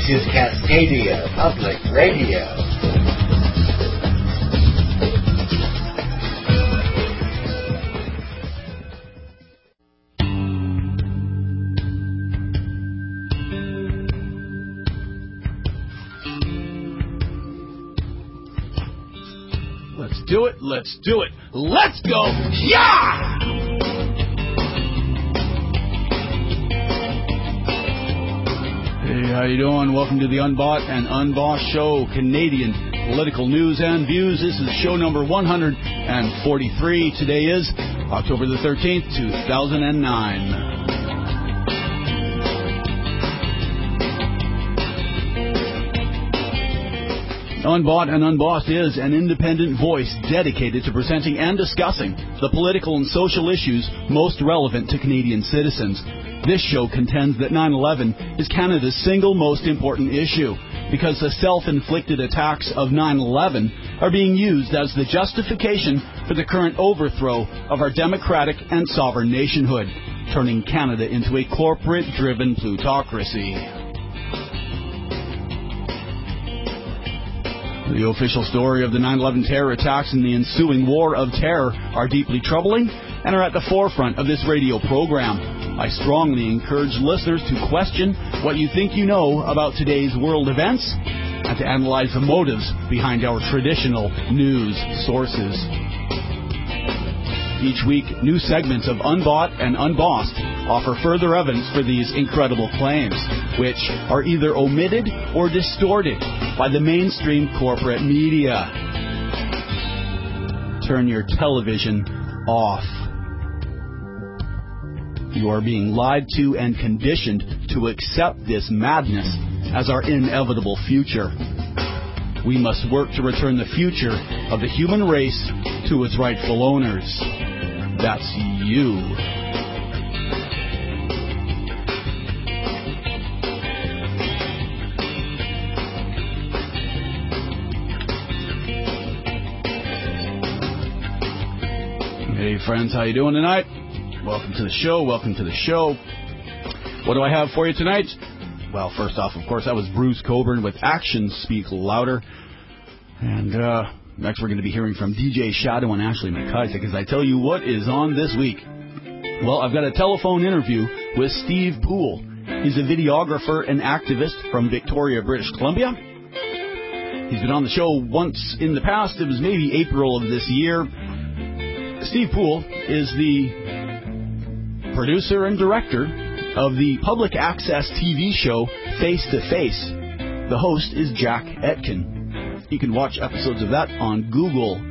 This is Cascadia Public Radio. Let's do it. Let's do it. Let's go. Yeah! Hey, how you doing? Welcome to the Unbought and Unbossed Show, Canadian political news and views. This is show number 143. Today is October the 13th, 2009. Unbought and Unbossed is an independent voice dedicated to presenting and discussing the political and social issues most relevant to Canadian citizens. This show contends that 9/11 is Canada's single most important issue because the self-inflicted attacks of 9/11 are being used as the justification for the current overthrow of our democratic and sovereign nationhood, turning Canada into a corporate-driven plutocracy. The official story of the 9/11 terror attacks and the ensuing war of terror are deeply troubling and are at the forefront of this radio program. I strongly encourage listeners to question what you think you know about today's world events and to analyze the motives behind our traditional news sources. Each week, new segments of Unbought and Unbossed offer further evidence for these incredible claims, which are either omitted or distorted by the mainstream corporate media. Turn your television off. You are being lied to and conditioned to accept this madness as our inevitable future. We must work to return the future of the human race to its rightful owners. That's you. Hey friends, how you doing tonight? Welcome to the show. Welcome to the show. What do I have for you tonight? Well, first off, of course, that was Bruce Cockburn with Actions Speak Louder. And next we're going to be hearing from DJ Shadow and Ashley McIsaac, because I tell you what is on this week. Well, I've got a telephone interview with Steve Poole. He's a videographer and activist from Victoria, British Columbia. He's been on the show once in the past. It was maybe April of this year. Steve Poole is the producer and director of the public access TV show Face to Face. The host is Jack Etkin. You can watch episodes of that on Google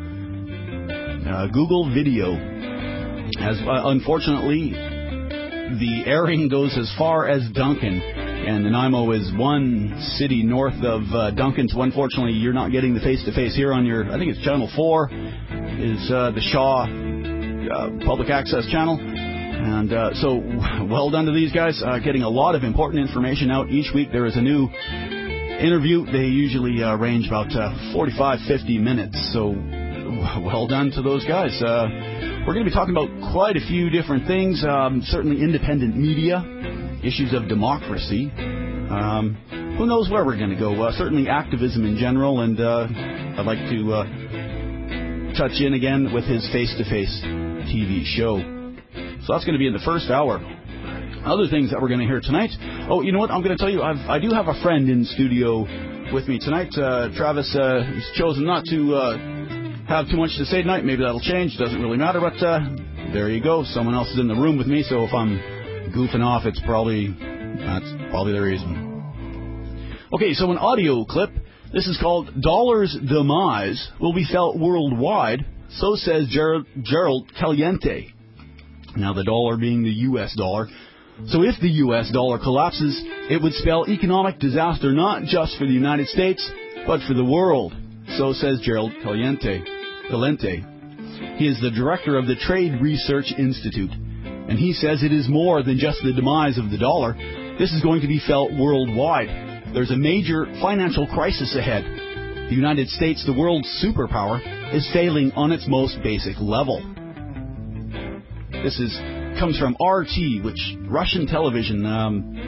Video. As unfortunately, the airing goes as far as Duncan, and Nanaimo is one city north of Duncan. So unfortunately, you're not getting the Face to Face here on your. I think it's Channel 4 is the Shaw public access channel. And so, well done to these guys, getting a lot of important information out each week. There is a new interview. They usually range about 45, 50 minutes. So, well done to those guys. We're going to be talking about quite a few different things. Certainly independent media, issues of democracy. Who knows where we're going to go? Certainly activism in general. And I'd like to touch in again with his face-to-face TV show. So that's going to be in the first hour. Other things that we're going to hear tonight. Oh, you know what? I'm going to tell you, I do have a friend in studio with me tonight. Travis has chosen not to have too much to say tonight. Maybe that'll change. Doesn't really matter. But there you go. Someone else is in the room with me. So if I'm goofing off, that's probably the reason. Okay, so an audio clip. This is called Dollar's Demise Will Be Felt Worldwide. So says Gerald Caliente. Now, the dollar being the U.S. dollar. So if the U.S. dollar collapses, it would spell economic disaster not just for the United States, but for the world. So says Gerald Caliente. He is the director of the Trade Research Institute. And he says it is more than just the demise of the dollar. This is going to be felt worldwide. There's a major financial crisis ahead. The United States, the world's superpower, is failing on its most basic level. This comes from RT, which Russian television.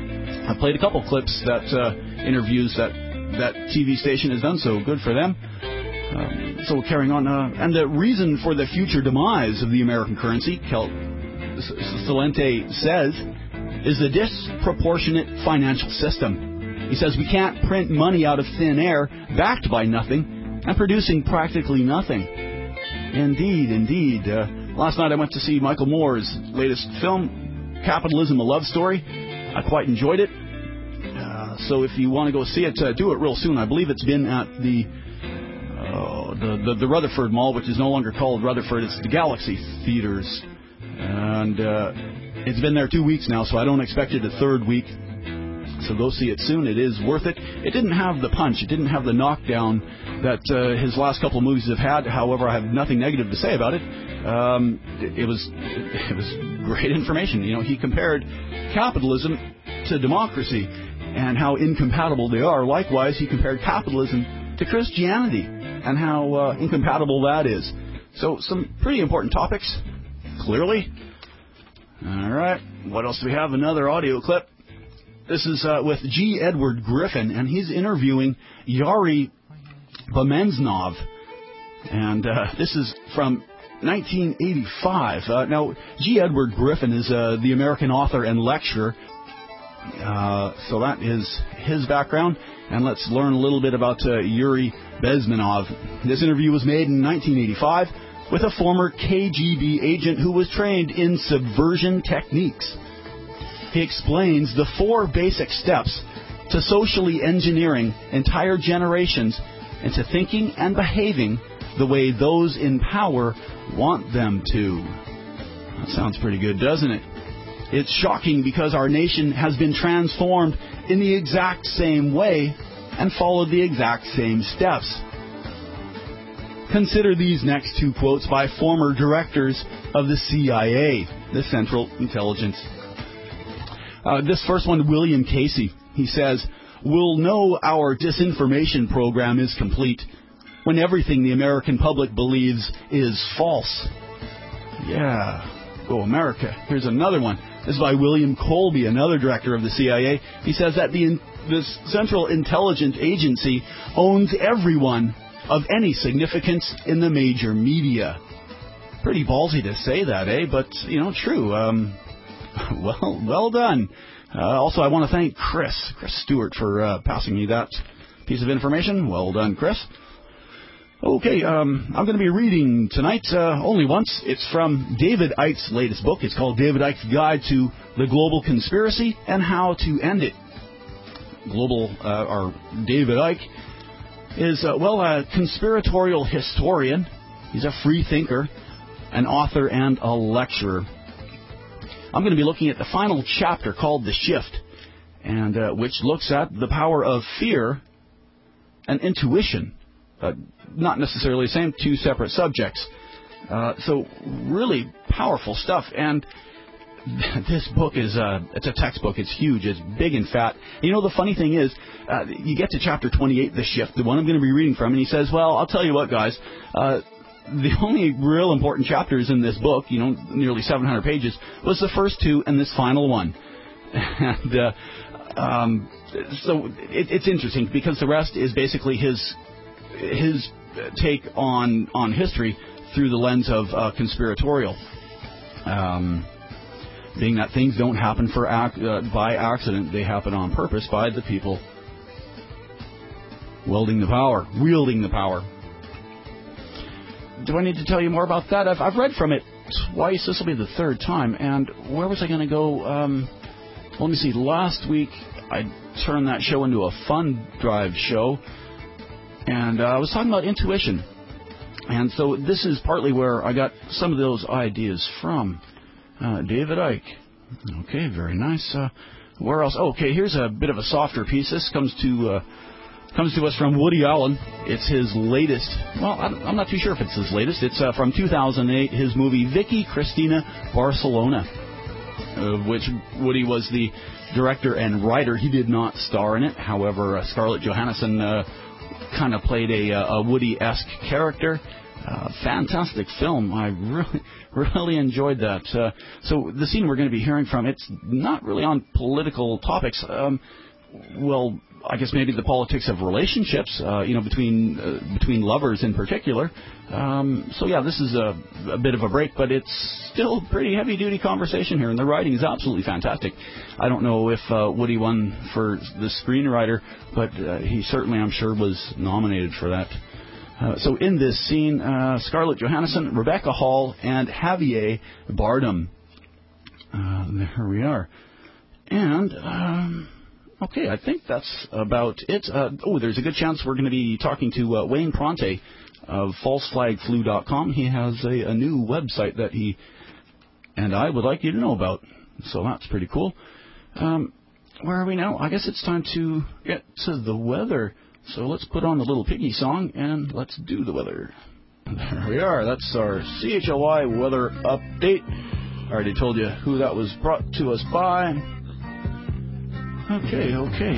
I've played a couple clips that interviews that TV station has done, so good for them. So carrying on, and the reason for the future demise of the American currency, Celente says, is the disproportionate financial system. He says we can't print money out of thin air, backed by nothing, and producing practically nothing. Indeed. Last night I went to see Michael Moore's latest film, Capitalism, A Love Story. I quite enjoyed it. So if you want to go see it, do it real soon. I believe it's been at the Rutherford Mall, which is no longer called Rutherford. It's the Galaxy Theaters. And it's been there 2 weeks now, so I don't expect it a third week. So go see it soon. It is worth it. It didn't have the punch. It didn't have the knockdown that his last couple of movies have had. However, I have nothing negative to say about it. It was great information. You know, he compared capitalism to democracy and how incompatible they are. Likewise, he compared capitalism to Christianity and how incompatible that is. So some pretty important topics, clearly. All right. What else do we have? Another audio clip. This is with G. Edward Griffin, and he's interviewing Yuri Bezmenov. And this is from 1985. Now, G. Edward Griffin is the American author and lecturer. So that is his background. And let's learn a little bit about Yuri Bezmenov. This interview was made in 1985 with a former KGB agent who was trained in subversion techniques. He explains the 4 basic steps to socially engineering entire generations into thinking and behaving the way those in power want them to. That sounds pretty good, doesn't it? It's shocking because our nation has been transformed in the exact same way and followed the exact same steps. Consider these next 2 quotes by former directors of the CIA, the Central Intelligence. This first one, William Casey. He says, "We'll know our disinformation program is complete when everything the American public believes is false." Yeah, go America. Here's another one. This is by William Colby, another director of the CIA. He says that the Central Intelligence Agency owns everyone of any significance in the major media. Pretty ballsy to say that, eh? But, you know, true. Well done. Also, I want to thank Chris Stewart for passing me that piece of information. Well done, Chris. Okay, I'm going to be reading tonight only once. It's from David Icke's latest book. It's called David Icke's Guide to the Global Conspiracy and How to End It. David Icke is, a conspiratorial historian. He's a free thinker, an author, and a lecturer. I'm going to be looking at the final chapter called The Shift, and which looks at the power of fear and intuition. Not necessarily the same, 2 separate subjects. So really powerful stuff. And this book is it's a textbook. It's huge. It's big and fat. And you know, the funny thing is, you get to chapter 28, The Shift, the one I'm going to be reading from, and he says, well, I'll tell you what, guys, the only real important chapters in this book, you know, nearly 700 pages, was the first 2 and this final one. And so it's interesting because the rest is basically his take on history through the lens of conspiratorial, being that things don't happen by accident. They happen on purpose by the people wielding the power. Do I need to tell you more about that? I've read from it twice. This will be the 3rd time. And where was I going to go? Let me see. Last week I turned that show into a fund drive show. And I was talking about intuition. And so this is partly where I got some of those ideas from. David Icke. Okay, very nice. Where else? Okay, here's a bit of a softer piece. This comes to us from Woody Allen. It's his latest. Well, I'm not too sure if it's his latest. It's from 2008, his movie Vicky Cristina Barcelona, which Woody was the director and writer. He did not star in it. However, Scarlett Johansson kind of played a Woody-esque character. Fantastic film. I really enjoyed that. So the scene we're going to be hearing from, it's not really on political topics. Well, I guess maybe the politics of relationships, between lovers in particular. So yeah, this is a bit of a break, but it's still pretty heavy-duty conversation here, and the writing is absolutely fantastic. I don't know if Woody won for the screenwriter, but he certainly, I'm sure, was nominated for that. So in this scene, Scarlett Johansson, Rebecca Hall, and Javier Bardem. There we are. And... okay, I think that's about it. There's a good chance we're going to be talking to Wayne Pronte of falseflagflu.com. He has a new website that he and I would like you to know about. So that's pretty cool. Where are we now? I guess it's time to get to the weather. So let's put on the Little Piggy song and let's do the weather. There we are. That's our CHLY weather update. I already told you who that was brought to us by. Okay.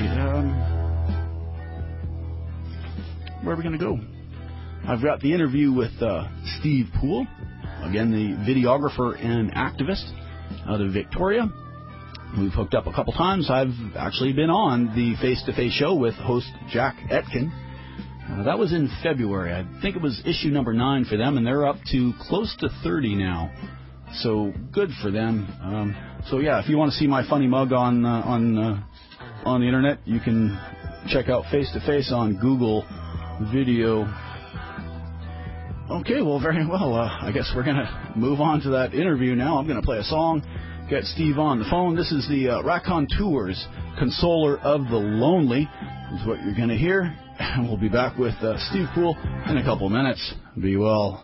Where are we going to go? I've got the interview with Steve Poole, again, the videographer and activist out of Victoria. We've hooked up a couple times. I've actually been on the face-to-face show with host Jack Etkin. That was in February. I think it was issue number 9 for them, and they're up to close to 30 now. So good for them. So yeah, if you want to see my funny mug on the internet, you can check out Face to Face on Google Video. Okay, well, very well. I guess we're going to move on to that interview now. I'm going to play a song, get Steve on the phone. This is the Raconteurs, Consoler of the Lonely, is what you're going to hear. And we'll be back with Steve Poole in a couple minutes. Be well.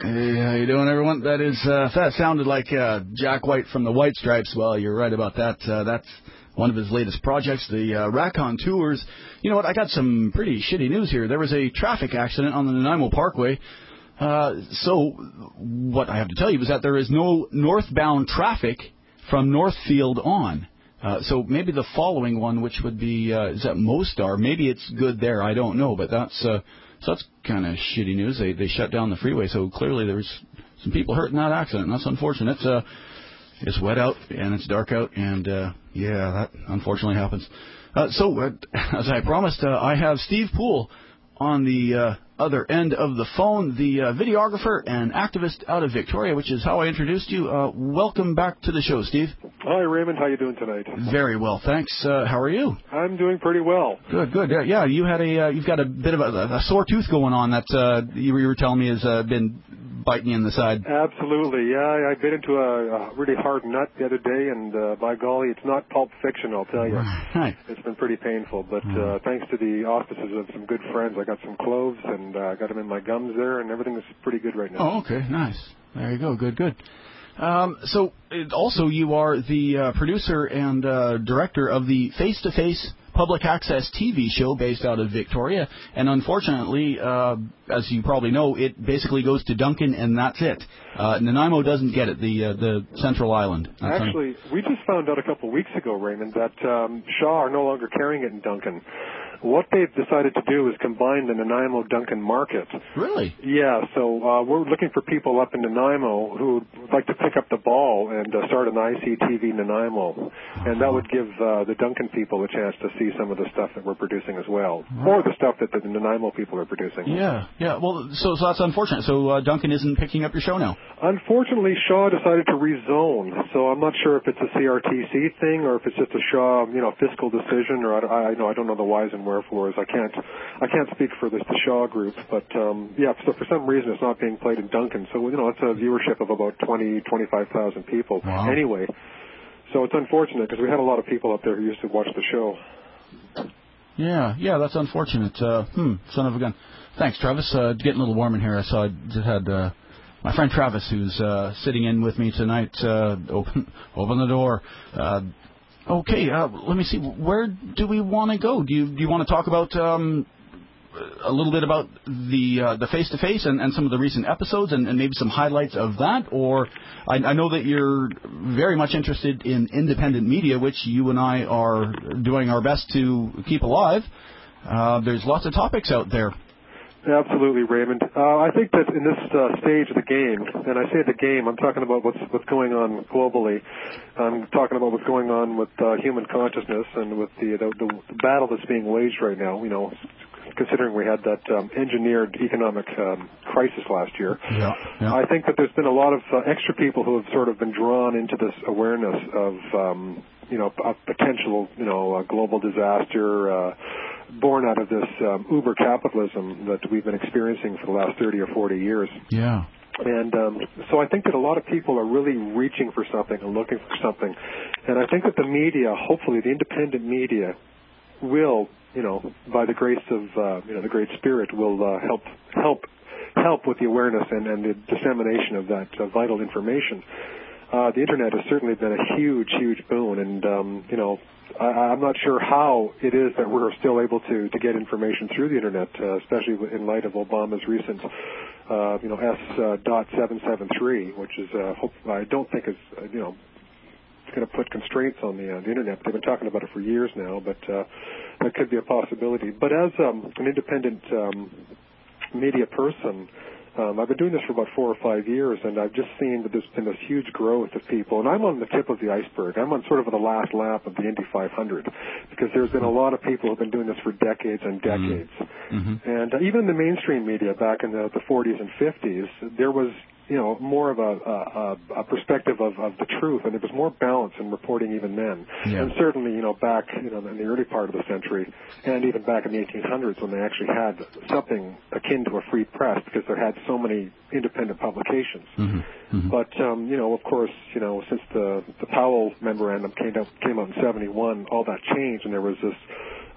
Hey, how you doing, everyone? That sounded like Jack White from the White Stripes. Well, you're right about that. That's one of his latest projects, the Racon Tours. You know what? I got some pretty shitty news here. There was a traffic accident on the Nanaimo Parkway. So what I have to tell you is that there is no northbound traffic from Northfield on. So maybe the following one, which would be, is that Mostar? Maybe it's good there. I don't know, but that's kind of shitty news. They shut down the freeway, so clearly there's some people hurt in that accident, and that's unfortunate. It's wet out, and it's dark out, and, that unfortunately happens. So, as I promised, I have Steve Poole on the other end of the phone, the videographer and activist out of Victoria, which is how I introduced you. Welcome back to the show, Steve. Hi, Raymond. How you doing tonight? Very well, thanks. How are you? I'm doing pretty well. Good. Yeah, you've got a bit of a sore tooth going on that you were telling me has been biting you in the side. Absolutely. Yeah, I bit into a really hard nut the other day, and by golly, it's not Pulp Fiction, I'll tell you. Right. It's been pretty painful, but thanks to the auspices of some good friends, I got some cloves and I got them in my gums there, and everything is pretty good right now. Oh, okay, nice. There you go. Good. So, also, you are the producer and director of the Face-to-Face public access TV show based out of Victoria, and unfortunately, as you probably know, it basically goes to Duncan, and that's it. Nanaimo doesn't get it, the Central Island. Actually, we just found out a couple of weeks ago, Raymond, that Shaw are no longer carrying it in Duncan. What they've decided to do is combine the Nanaimo-Duncan market. Really? Yeah, so we're looking for people up in Nanaimo who would like to pick up the ball and start an ICTV Nanaimo. And that would give the Duncan people a chance to see some of the stuff that we're producing as well, or the stuff that the Nanaimo people are producing. Yeah. Well, so that's unfortunate. So Duncan isn't picking up your show now? Unfortunately, Shaw decided to rezone. So I'm not sure if it's a CRTC thing or if it's just a Shaw, fiscal decision, or I don't know the whys and wherefores. I can't speak for the Shaw group, but so for some reason it's not being played in Duncan. So it's a viewership of about 25,000 people. Wow. Anyway, so it's unfortunate because we had a lot of people up there who used to watch the show. Yeah, that's unfortunate. Son of a gun. Thanks, Travis. Getting a little warm in here. I saw I just had my friend Travis, who's sitting in with me tonight. Open the door. Okay, let me see. Where do we want to go? Do you want to talk about a little bit about the face-to-face and some of the recent episodes and maybe some highlights of that? Or I know that you're very much interested in independent media, which you and I are doing our best to keep alive. There's lots of topics out there. Absolutely, Raymond. I think that in this stage of the game, and I say the game, I'm talking about what's going on globally. I'm talking about what's going on with human consciousness and with the battle that's being waged right now. Considering we had that engineered economic crisis last year. Yeah. I think that there's been a lot of extra people who have sort of been drawn into this awareness of a potential global disaster born out of this uber capitalism that we've been experiencing for the last 30 or 40 years. Yeah. And so I think that a lot of people are really reaching for something and looking for something. And I think that the media, hopefully the independent media, will, by the grace of, the Great Spirit, will help with the awareness and the dissemination of that vital information. The Internet has certainly been a huge, huge boon, and, I'm not sure how it is that we're still able to get information through the Internet, especially in light of Obama's recent, S.773, which is, I don't think is, it's going to put constraints on the Internet. They've been talking about it for years now, but that could be a possibility. But as an independent media person, I've been doing this for about 4 or 5 years, and I've just seen that there's been this huge growth of people. And I'm on the tip of the iceberg. I'm on sort of the last lap of the Indy 500 because there's been a lot of people who have been doing this for decades and decades. Mm-hmm. And even in the mainstream media back in the 40s and 50s, there was more of a perspective of the truth, and there was more balance in reporting even then. Yeah. And certainly, back, in the early part of the century, and even back in the 1800s when they actually had something akin to a free press because they had so many independent publications. Mm-hmm. Mm-hmm. But, of course, since the Powell Memorandum came out in 71, all that changed, and there was this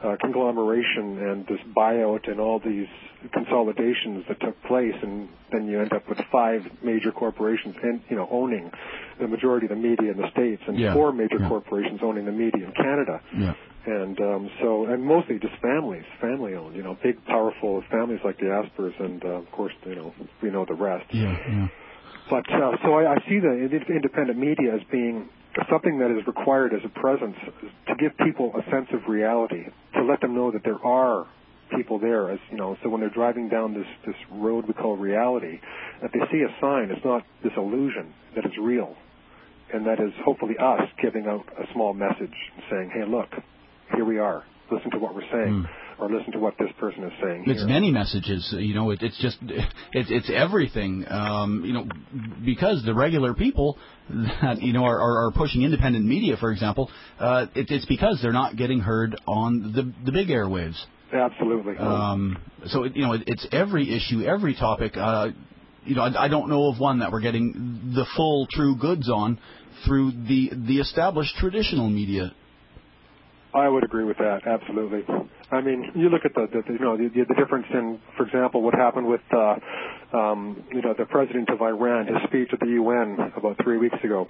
conglomeration and this buyout and all these consolidations that took place, and then you end up with 5 major corporations and owning the majority of the media in the States, and 4 major corporations owning the media in Canada. Yeah. And and mostly just family owned, big powerful families like the Aspers, and of course we know the rest. Yeah. But so I see the independent media as being something that is required as a presence to give people a sense of reality, to let them know that there are people there, as so when they're driving down this road we call reality, that they see a sign. It's not this illusion, that it's real, and that is hopefully us giving out a small message saying, hey, look, here we are, listen to what we're saying, or listen to what this person is saying here. It's many messages, it's just, it's everything, because the regular people that, are pushing independent media, for example, it's because they're not getting heard on the big airwaves. Absolutely. So, it's every issue, every topic. I don't know of one that we're getting the full true goods on through the established traditional media. I would agree with that, absolutely. I mean, you look at the difference in, for example, what happened with the president of Iran, his speech at the UN about 4 weeks ago,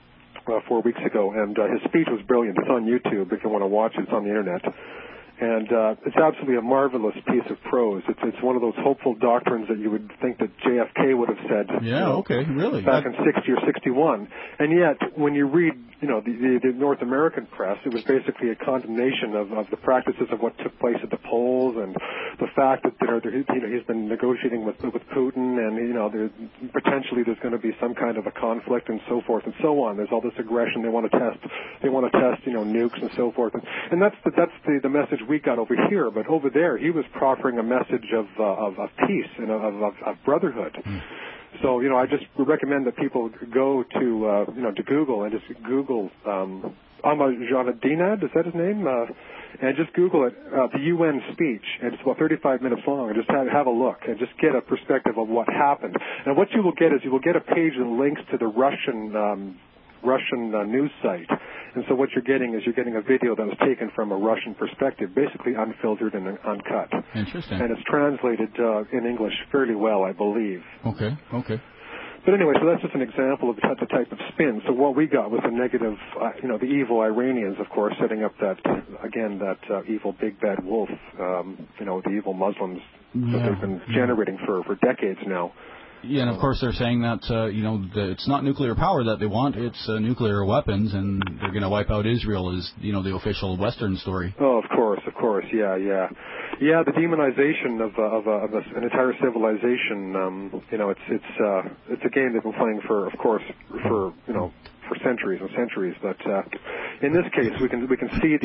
and his speech was brilliant. It's on YouTube if you want to watch it. It's on the internet. And it's absolutely a marvelous piece of prose. It's one of those hopeful doctrines that you would think that JFK would have said. Yeah, okay, really. Back in 60 or 61. And yet, when you read, the North American press, it was basically a condemnation of the practices of what took place at the polls, and the fact that he's been negotiating with Putin, and potentially there's going to be some kind of a conflict and so forth and so on. There's all this aggression. They want to test nukes and so forth. And that's the message we got over here, but over there he was proffering a message of peace and of brotherhood. So I just would recommend that people go to Google and just Google Ahmadinejad, is that his name? And just Google it, the UN speech, and it's about 35 minutes long, and just have a look and just get a perspective of what happened. And what you will get is a page that links to the Russian news site. And so what you're getting a video that was taken from a Russian perspective, basically unfiltered and uncut. Interesting. And it's translated in English fairly well, I believe. Okay. But anyway, so that's just an example of the type of spin. So what we got was the negative, the evil Iranians, of course, setting up that evil big bad wolf, the evil Muslims that they've been generating for decades now. Yeah, and of course they're saying that it's not nuclear power that they want; it's nuclear weapons, and they're going to wipe out Israel, is the official Western story. Oh, of course, yeah. The demonization of an entire civilization. It's a game they've been playing for centuries and centuries. But in this case, we can see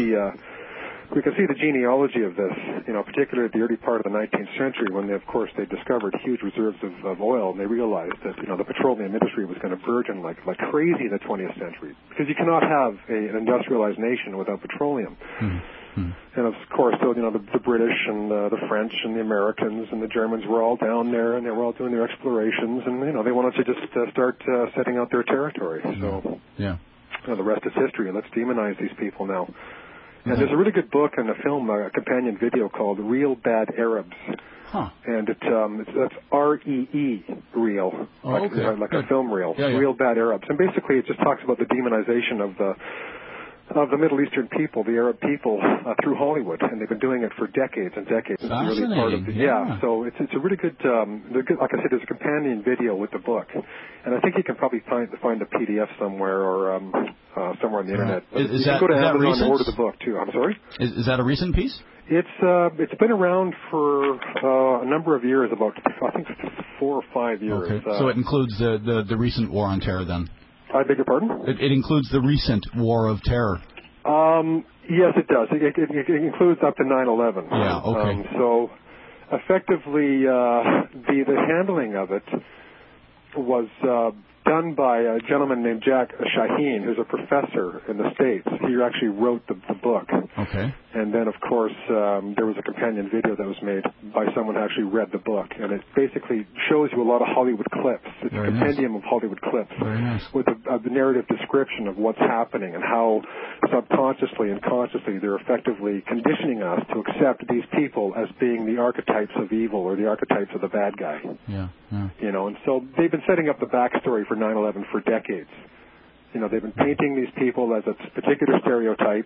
the genealogy of this, particularly at the early part of the 19th century when they discovered huge reserves of oil, and they realized that, the petroleum industry was going to burgeon like crazy in the 20th century, because you cannot have an industrialized nation without petroleum. And of course, so, the British and the French and the Americans and the Germans were all down there, and they were all doing their explorations, and, they wanted to just start setting out their territory. So, the rest is history. Let's demonize these people now. And there's a really good book and a film, a companion video called Real Bad Arabs. And that's R-E-E, real, like a film reel, Real Bad Arabs. And basically it just talks about the demonization of the Middle Eastern people, the Arab people, through Hollywood, and they've been doing it for decades and decades. It's really part of so it's a really good, like I said, there's a companion video with the book, and I think you can probably find a PDF somewhere or somewhere on the internet. Is you that, can go to Amazon recent? and order the book too. I'm sorry? Is that a recent piece? It's been around for a number of years, about I think 4 or 5 years. Okay. So it includes the recent war on terror then? I beg your pardon? It includes the recent war of terror. Yes, it does. It includes up to 9/11. Yeah, okay. So, effectively, the handling of it was done by a gentleman named Jack Shaheen, who's a professor in the States. He actually wrote the book. Okay. And then, of course, there was a companion video that was made by someone who actually read the book. And it basically shows you a lot of Hollywood clips. It's Very a compendium of Hollywood clips. Very nice. With a narrative description of what's happening and how subconsciously and consciously they're effectively conditioning us to accept these people as being the archetypes of evil or the archetypes of the bad guy. Yeah. You know, and so they've been setting up the backstory for 9/11 for decades. You know, they've been painting these people as a particular stereotype,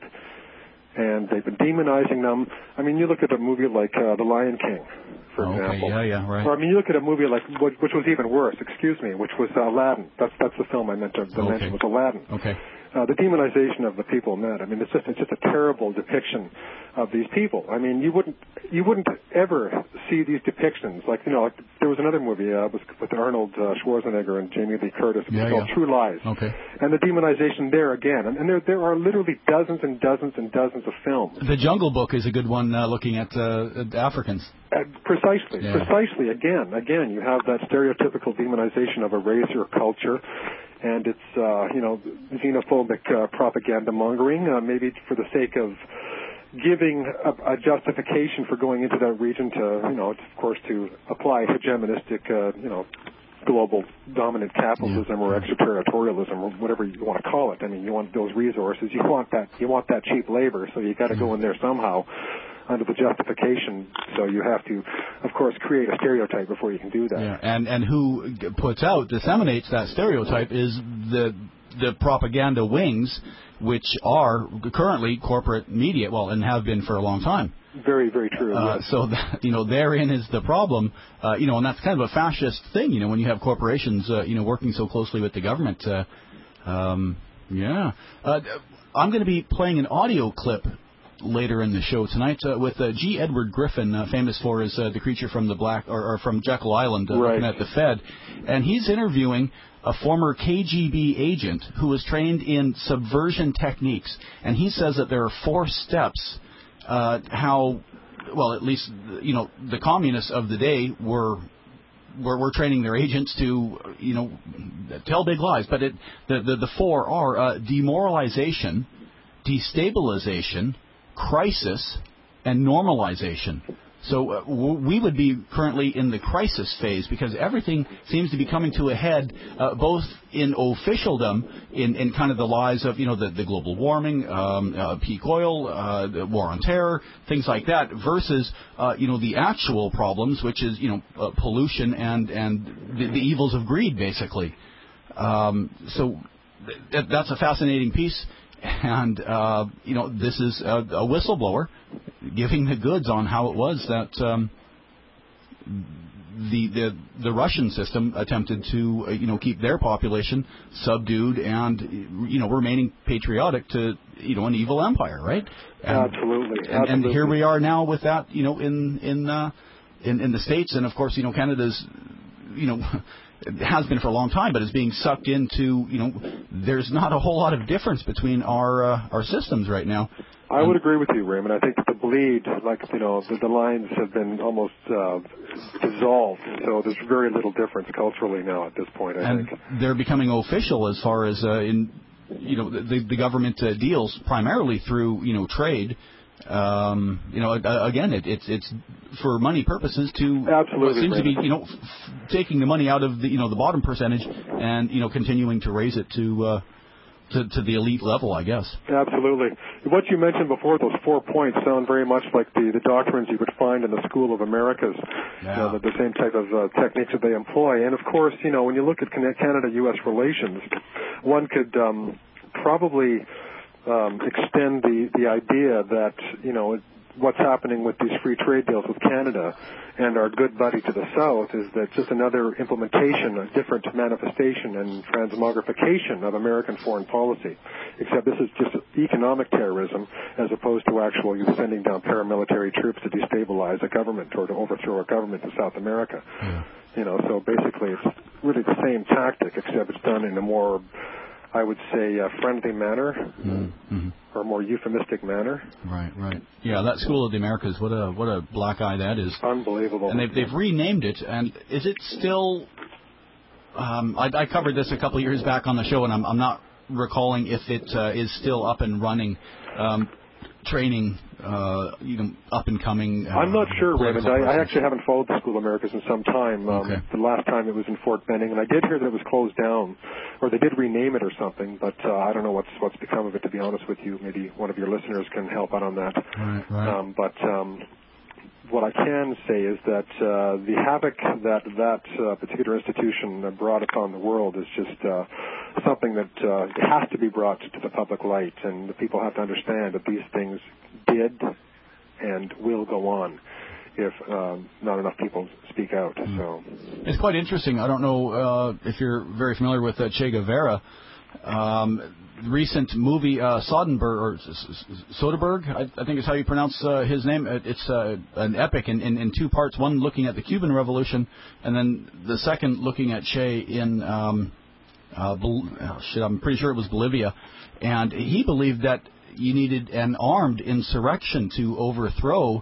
and they've been demonizing them. I mean, you look at a movie like The Lion King, for example. Yeah, right. Or, I mean, you look at a movie like, which was even worse, which was Aladdin. That's the film I meant to mention, was Aladdin. Okay. The demonization of the people in that. I mean, it's just a terrible depiction of these people. I mean, you wouldn't ever see these depictions. Like, you know, like there was another movie was with Arnold Schwarzenegger and Jamie Lee Curtis. It was called True Lies. Okay. And the demonization there again. And there are literally dozens and dozens and dozens of films. The Jungle Book is a good one looking at Africans. Precisely. Again, you have that stereotypical demonization of a race or a culture. And it's, xenophobic propaganda mongering, maybe for the sake of giving a justification for going into that region to, of course, to apply hegemonistic, global dominant capitalism or extraterritorialism or whatever you want to call it. I mean, you want those resources, you want that cheap labor, so you got to go in there somehow under the justification. So you have to, of course, create a stereotype before you can do that. Yeah, and who disseminates that stereotype is the propaganda wings, which are currently corporate media, and have been for a long time. Very, very true. Yes. So therein is the problem, and that's kind of a fascist thing, when you have corporations, working so closely with the government. I'm going to be playing an audio clip later in the show tonight with G. Edward Griffin, famous for his The Creature from the Black or from Jekyll Island, looking at the Fed, and he's interviewing a former KGB agent who was trained in subversion techniques, and he says that there are 4 steps how, at least the communists of the day were training their agents to tell big lies, but the 4 are demoralization, destabilization, crisis, and normalization. So we would be currently in the crisis phase because everything seems to be coming to a head, both in officialdom, in kind of the lies of the global warming, peak oil, the war on terror, things like that, versus the actual problems, which is pollution and the evils of greed, basically. So that's a fascinating piece. And, this is a whistleblower giving the goods on how it was that the Russian system attempted to, keep their population subdued and, remaining patriotic to, an evil empire, right? Absolutely. And here we are now with that, in the States. And, of course, Canada's, it has been for a long time, but is being sucked into, there's not a whole lot of difference between our systems right now. I would agree with you, Raymond. I think that the bleed, the lines have been almost dissolved, so there's very little difference culturally now at this point, I think. And they're becoming official as far as the government deals primarily through, trade. Again, it's for money purposes to absolutely seems to be taking the money out of the bottom percentage and continuing to raise it to the elite level, I guess. Absolutely. What you mentioned before, those 4 points, sound very much like the doctrines you would find in the School of Americas. Yeah. The same type of techniques that they employ. And of course, when you look at Canada-U.S. relations, one could probably extend the idea that, what's happening with these free trade deals with Canada and our good buddy to the south is that just another implementation, a different manifestation and transmogrification of American foreign policy, except this is just economic terrorism as opposed to actual sending down paramilitary troops to destabilize a government or to overthrow a government in South America. Yeah. So basically it's really the same tactic, except it's done in a more, I would say, friendly manner, or more euphemistic manner. Right. Yeah, that School of the Americas, what a black eye that is. Unbelievable. And they've renamed it. And is it still I covered this a couple of years back on the show, and I'm not recalling if it is still up and running. Training, up and coming. I'm not sure, Raymond. I actually haven't followed the School of Americas in some time. Okay. The last time it was in Fort Benning, and I did hear that it was closed down, or they did rename it or something. But I don't know what's become of it. To be honest with you, maybe one of your listeners can help out on that. Right. But what I can say is that the havoc that particular institution brought upon the world is just something that has to be brought to the public light, and the people have to understand that these things did and will go on if not enough people speak out. So it's quite interesting. I don't know if you're very familiar with Che Guevara. Recent movie Soderbergh, I think is how you pronounce his name. It's an epic in two parts. One looking at the Cuban Revolution, and then the second looking at Che in I'm pretty sure it was Bolivia. And he believed that you needed an armed insurrection to overthrow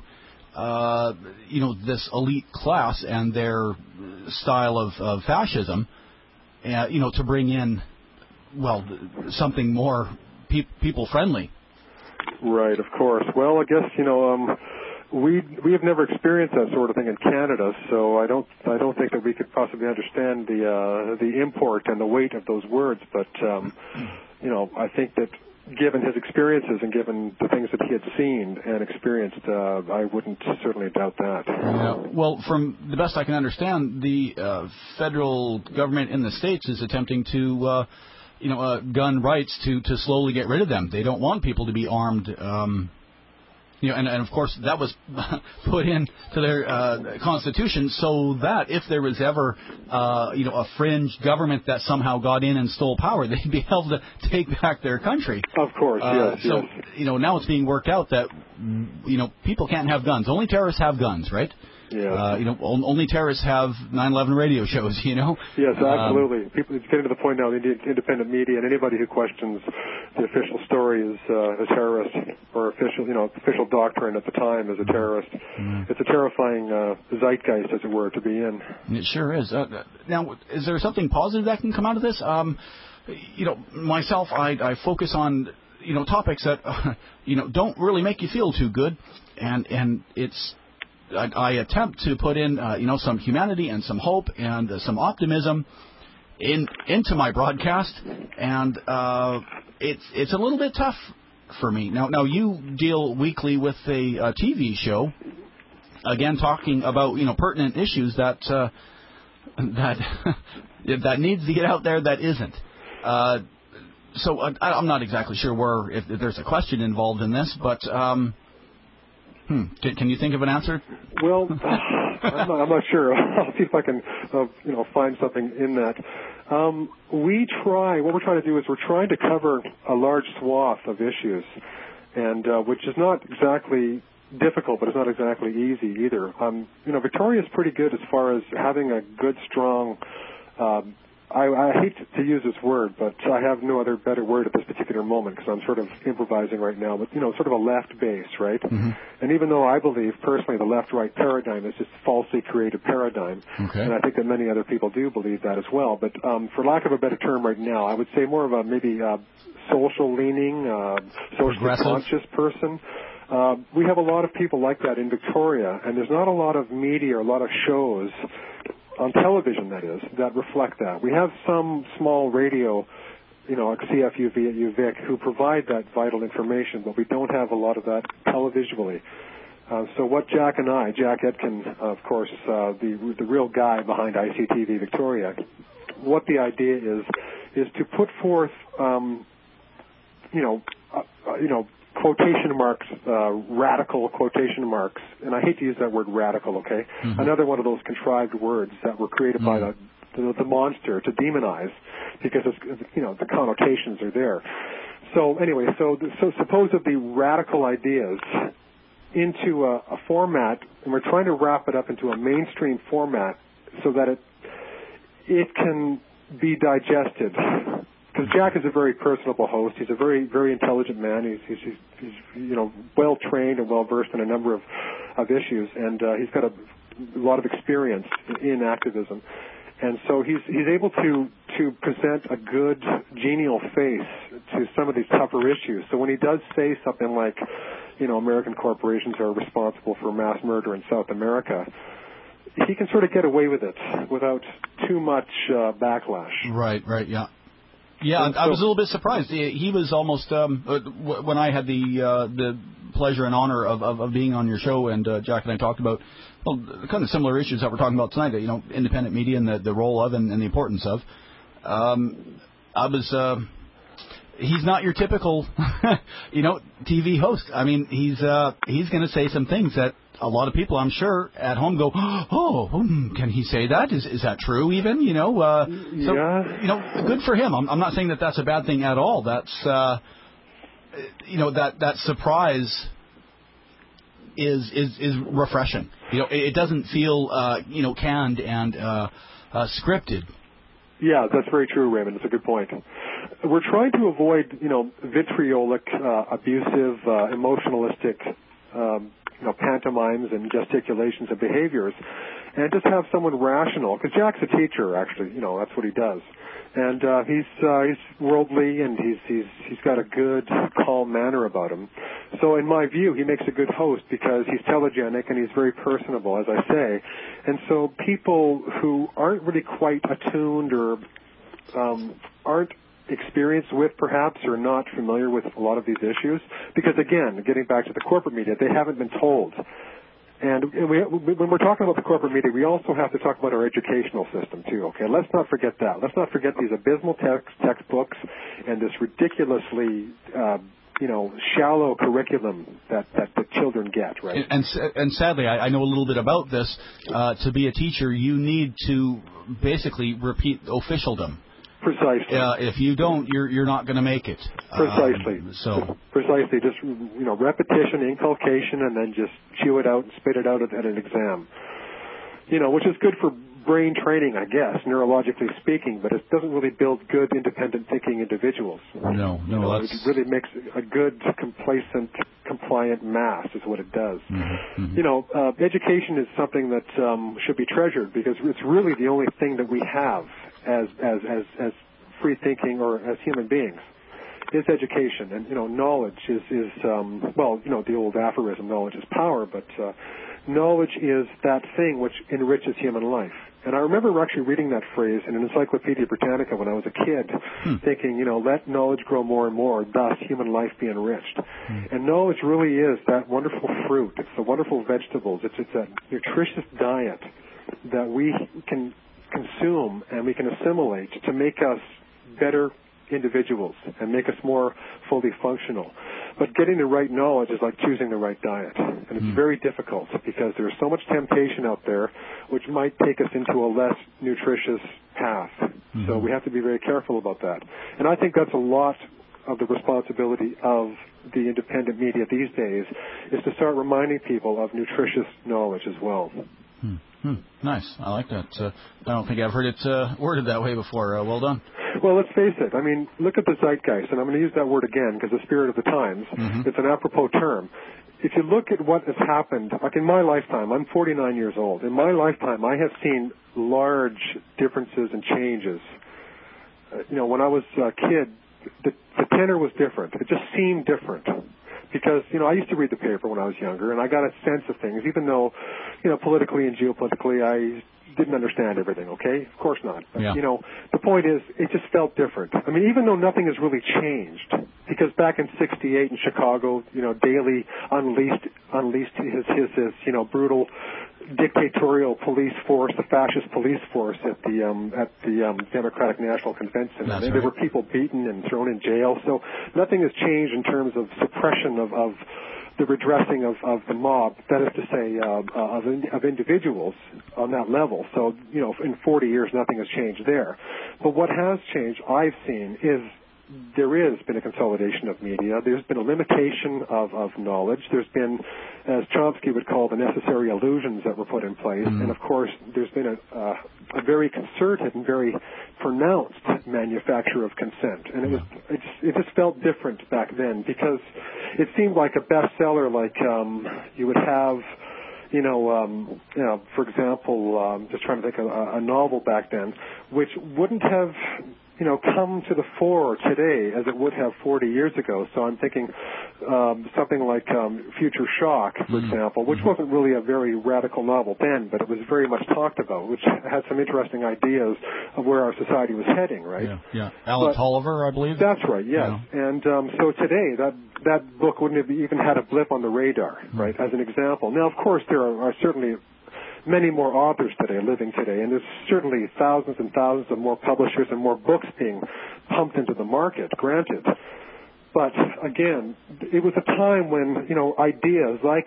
this elite class and their style of fascism, to bring in something more people-friendly. Right, of course. Well, I guess, we have never experienced that sort of thing in Canada, so I don't think that we could possibly understand the import and the weight of those words. But, I think that given his experiences and given the things that he had seen and experienced, I wouldn't certainly doubt that. Yeah. Well, from the best I can understand, the federal government in the States is attempting to gun rights to slowly get rid of them. They don't want people to be armed. And of course that was put into their constitution so that if there was ever a fringe government that somehow got in and stole power, they'd be able to take back their country. Of course, yes. So now it's being worked out that people can't have guns. Only terrorists have guns, right? Yeah. Only terrorists have 9/11 radio shows. Yes, absolutely. People, it's getting to the point now. The independent media and anybody who questions the official story is a terrorist, or official doctrine at the time is a terrorist. It's a terrifying zeitgeist, as it were, to be in. It sure is. Now, is there something positive that can come out of this? Myself, I focus on topics that don't really make you feel too good, and it's. I attempt to put in, some humanity and some hope and some optimism into my broadcast, and it's a little bit tough for me. Now you deal weekly with a TV show, again talking about pertinent issues that needs to get out there that isn't. So I'm not exactly sure if there's a question involved in this, but. Can you think of an answer? Well, I'm not sure. I'll see if I can, find something in that. What we're trying to do is we're trying to cover a large swath of issues, and which is not exactly difficult, but it's not exactly easy either. Victoria's pretty good as far as having a good, strong. I hate to use this word, but I have no other better word at this particular moment because I'm sort of improvising right now, but, sort of a left base, right? Mm-hmm. And even though I believe personally the left-right paradigm is just a falsely created paradigm, and I think that many other people do believe that as well, but for lack of a better term right now, I would say more of a maybe social-leaning, socially conscious person. We have a lot of people like that in Victoria, and there's not a lot of media or a lot of shows on television, that is, that reflect that. We have some small radio, like CFUV at UVic, who provide that vital information, but we don't have a lot of that televisually. So what Jack Etkin, of course, the real guy behind ICTV Victoria, what the idea is to put forth, quotation marks, radical quotation marks, and I hate to use that word radical, okay? Mm-hmm. Another one of those contrived words that were created by the monster to demonize because it's, the connotations are there. So anyway, so supposedly radical ideas into a format, and we're trying to wrap it up into a mainstream format so that it can be digested. Because Jack is a very personable host. He's a very, very intelligent man. He's well trained and well versed in a number of issues, and he's got a lot of experience in activism. And so he's able to present a good, genial face to some of these tougher issues. So when he does say something like, American corporations are responsible for mass murder in South America, he can sort of get away with it without too much backlash. Right, yeah. Yeah, I was a little bit surprised. He was almost, when I had the pleasure and honor of being on your show, and Jack and I talked about the kind of similar issues that we're talking about tonight, independent media and the role of and the importance of. He's not your typical, TV host. I mean, he's going to say some things that a lot of people, I'm sure, at home go, can he say that? Is that true even? Yeah. So, good for him. I'm not saying that that's a bad thing at all. That's, that surprise is refreshing. It doesn't feel, canned and scripted. Yeah, that's very true, Raymond. It's a good point. We're trying to avoid, vitriolic, abusive, emotionalistic, pantomimes and gesticulations and behaviors, and just have someone rational. Because Jack's a teacher, actually. That's what he does. And he's worldly, and he's got a good, calm manner about him. So in my view, he makes a good host because he's telegenic and he's very personable, as I say. And so people who aren't really quite attuned or aren't experienced with, perhaps, or not familiar with a lot of these issues, because again, getting back to the corporate media, they haven't been told. And when we're talking about the corporate media, we also have to talk about our educational system too. Okay, let's not forget that. Let's not forget these abysmal textbooks and this ridiculously, shallow curriculum that the children get. Right. And sadly, I know a little bit about this. To be a teacher, you need to basically repeat officialdom. Precisely. If you don't, you're not going to make it. Precisely. Precisely. Just repetition, inculcation, and then just chew it out and spit it out at an exam. Which is good for brain training, I guess, neurologically speaking, but it doesn't really build good, independent thinking individuals. No. It really makes a good, complacent, compliant mass is what it does. Mm-hmm. Education is something that should be treasured because it's really the only thing that we have as free thinking or as human beings is education. And knowledge is the old aphorism, knowledge is power, but knowledge is that thing which enriches human life. And I remember actually reading that phrase in an Encyclopedia Britannica when I was a kid, thinking, let knowledge grow more and more, thus human life be enriched. And knowledge really is that wonderful fruit. It's the wonderful vegetables. It's a nutritious diet that we can consume and we can assimilate to make us better individuals and make us more fully functional. But getting the right knowledge is like choosing the right diet. And it's very difficult because there's so much temptation out there which might take us into a less nutritious path. So we have to be very careful about that. And I think that's a lot of the responsibility of the independent media these days is to start reminding people of nutritious knowledge as well. Nice. I like that. I don't think I've heard it worded that way before. Well done. Well, let's face it. I mean, look at the zeitgeist, and I'm going to use that word again because the spirit of the times, it's an apropos term. If you look at what has happened, like in my lifetime, I'm 49 years old. In my lifetime, I have seen large differences and changes. When I was a kid, the tenor was different. It just seemed different. Because, I used to read the paper when I was younger, and I got a sense of things, even though, politically and geopolitically, I didn't understand everything, okay? Of course not. But, the point is, it just felt different. I mean, even though nothing has really changed, because back in '68 in Chicago, Daley unleashed his brutal dictatorial police force, the fascist police force at the Democratic National Convention. That's and there were people beaten and thrown in jail. So nothing has changed in terms of suppression of the redressing of the mob, that is to say, of individuals on that level. So, in 40 years, nothing has changed there. But what has changed, I've seen, is there has been a consolidation of media. There's been a limitation of knowledge. There's been, as Chomsky would call, the necessary illusions that were put in place. And, of course, there's been a very concerted and very pronounced manufacture of consent. And it just felt different back then because it seemed like a bestseller, like you would have, for example, just trying to think of a novel back then, which wouldn't have, come to the fore today as it would have 40 years ago. So I'm thinking something like Future Shock, for example, which wasn't really a very radical novel then, but it was very much talked about, which had some interesting ideas of where our society was heading, right? Yeah. Alan Tolliver, I believe? That's right, yes. Yeah. And so today, that book wouldn't have even had a blip on the radar, right, as an example. Now, of course, there are certainly many more authors today living today, and there's certainly thousands and thousands of more publishers and more books being pumped into the market, granted. But again, it was a time when, ideas like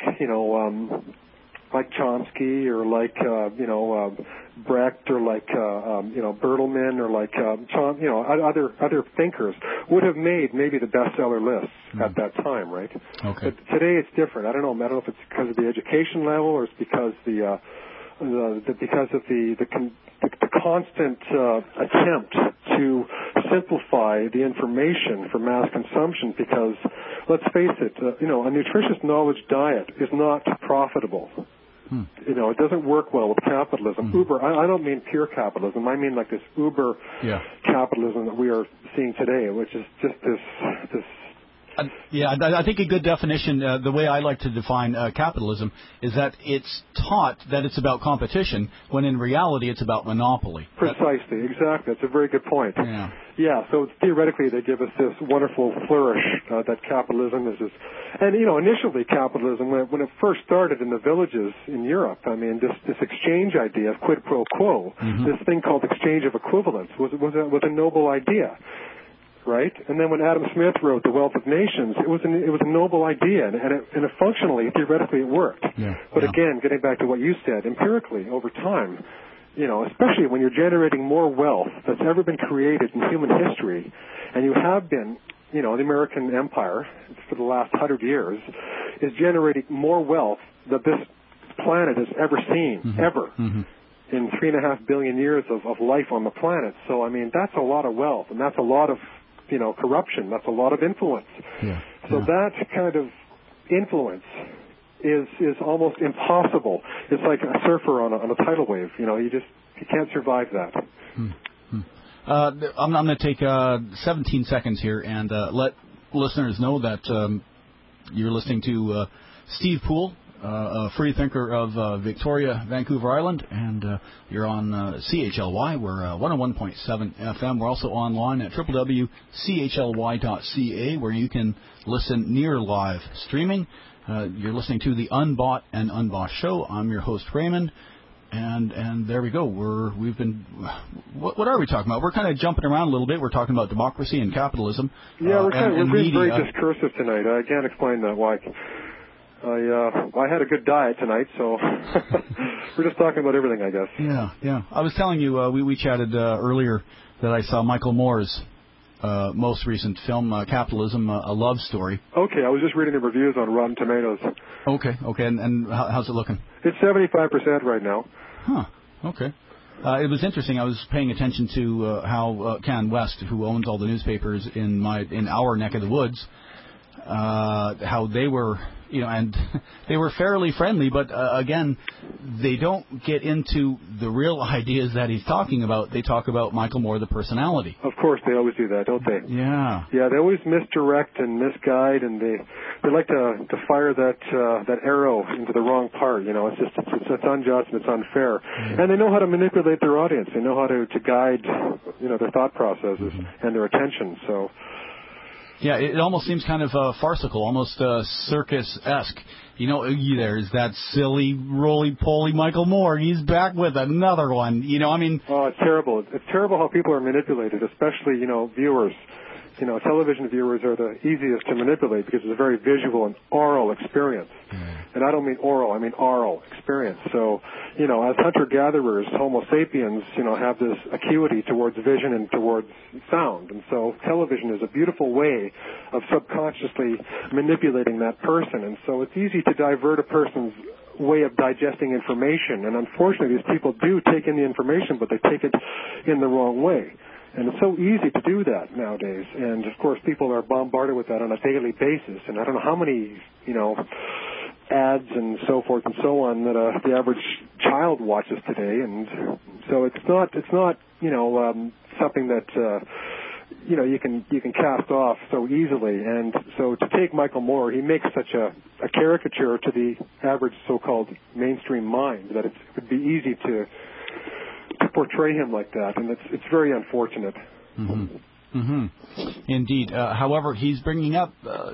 Chomsky or like, Brecht or like, Bertelsmann or like, other thinkers would have made maybe the bestseller lists at that time, right? Okay. But today it's different. I don't know if it's because of the education level or it's because because of the constant attempt to simplify the information for mass consumption. Because let's face it, a nutritious knowledge diet is not profitable. It doesn't work well with capitalism. Uber, I don't mean pure capitalism. I mean like this Uber capitalism that we are seeing today, which is just this. I think a good definition, the way I like to define capitalism, is that it's taught that it's about competition, when in reality it's about monopoly. Precisely, exactly. That's a very good point. Yeah, so theoretically they give us this wonderful flourish that capitalism is. And, initially capitalism, when it first started in the villages in Europe, I mean, this exchange idea of quid pro quo, this thing called exchange of equivalence, was a noble idea. Right, and then when Adam Smith wrote *The Wealth of Nations*, it was a noble idea, and it functionally, theoretically, it worked. But again, getting back to what you said, empirically, over time, especially when you're generating more wealth that's ever been created in human history, and you have been, the American empire for the last 100 years is generating more wealth that this planet has ever seen, ever. In 3.5 billion years of life on the planet. So, I mean, that's a lot of wealth, and that's a lot of corruption. That's a lot of influence. So that kind of influence is almost impossible. It's like a surfer on a tidal wave. You can't survive that. I'm going to take 17 seconds here and let listeners know that you're listening to Steve Poole, a free thinker of Victoria, Vancouver Island, and you're on CHLY. We're 101.7 FM. We're also online at www.chly.ca, where you can listen near live streaming. You're listening to the Unbought and Unbossed show. I'm your host, Raymond, and there we go. We've been what are we talking about? We're kind of jumping around a little bit. We're talking about democracy and capitalism. Yeah, we're being very discursive tonight. I can't explain that why. I had a good diet tonight, so we're just talking about everything, I guess. Yeah. I was telling you, we chatted earlier that I saw Michael Moore's most recent film, Capitalism, A Love Story. Okay, I was just reading the reviews on Rotten Tomatoes. Okay, and how's it looking? It's 75% right now. Huh, okay. It was interesting. I was paying attention to how Can West, who owns all the newspapers in our neck of the woods, how they were, and they were fairly friendly, but again, they don't get into the real ideas that he's talking about. They talk about Michael Moore, the personality. Of course, they always do that, don't they? Yeah. Yeah, they always misdirect and misguide, and they like to fire that arrow into the wrong part. It's unjust and it's unfair, and they know how to manipulate their audience. They know how to guide, their thought processes and their attention. So. Yeah, it almost seems kind of farcical, almost circus-esque. There's that silly, roly-poly Michael Moore. He's back with another one. Oh, it's terrible. It's terrible how people are manipulated, especially, viewers. Television viewers are the easiest to manipulate because it's a very visual and oral experience. And I don't mean oral, I mean oral experience. So, as hunter-gatherers, Homo sapiens, have this acuity towards vision and towards sound. And so television is a beautiful way of subconsciously manipulating that person. And so it's easy to divert a person's way of digesting information. And unfortunately, these people do take in the information, but they take it in the wrong way. And it's so easy to do that nowadays. And, of course, people are bombarded with that on a daily basis. And I don't know how many, ads and so forth and so on that the average child watches today, and so it's not something that you can cast off so easily. And so to take Michael Moore, he makes such a caricature to the average so-called mainstream mind that it would be easy to portray him like that, and it's very unfortunate. Mm-hmm. Mm-hmm. Indeed. However, he's bringing up,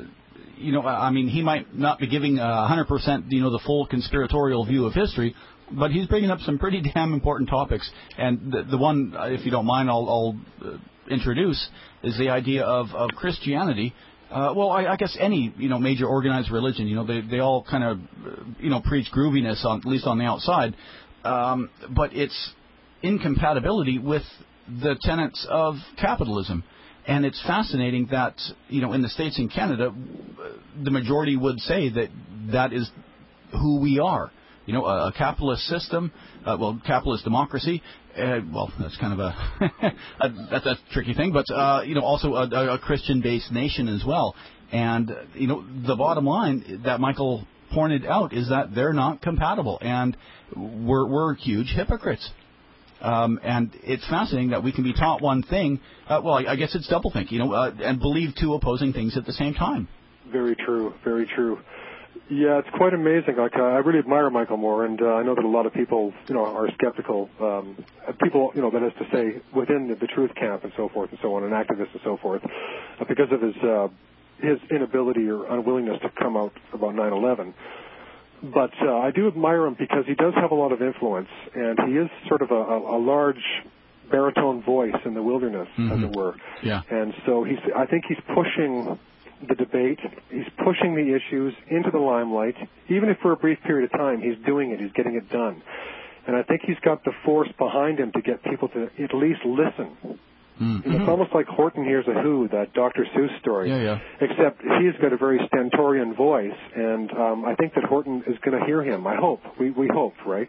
he might not be giving 100%, the full conspiratorial view of history, but he's bringing up some pretty damn important topics. And the one, if you don't mind, I'll introduce is the idea of Christianity. I guess any major organized religion, they all kind of preach grooviness at least on the outside, but it's incompatibility with the tenets of capitalism. And it's fascinating that in the States and Canada, the majority would say that is who we are. A capitalist system, capitalist democracy. That's kind of that's a tricky thing, but also a Christian-based nation as well. And the bottom line that Michael pointed out is that they're not compatible, and we're huge hypocrites. And it's fascinating that we can be taught one thing. I guess it's doublethink, and believe two opposing things at the same time. Very true. Very true. Yeah, it's quite amazing. Like, I really admire Michael Moore, and I know that a lot of people, are skeptical. People, that is to say, within the truth camp and so forth and so on, and activists and so forth, because of his inability or unwillingness to come out about 9/11. But I do admire him because he does have a lot of influence, and he is sort of a large baritone voice in the wilderness, as it were. Yeah. And so I think he's pushing the debate. He's pushing the issues into the limelight. Even if for a brief period of time, he's doing it. He's getting it done. And I think he's got the force behind him to get people to at least listen. Mm-hmm. It's almost like Horton Hears a Who, that Dr. Seuss story. Yeah. Except he's got a very stentorian voice, and I think that Horton is going to hear him. I hope. We hope, right?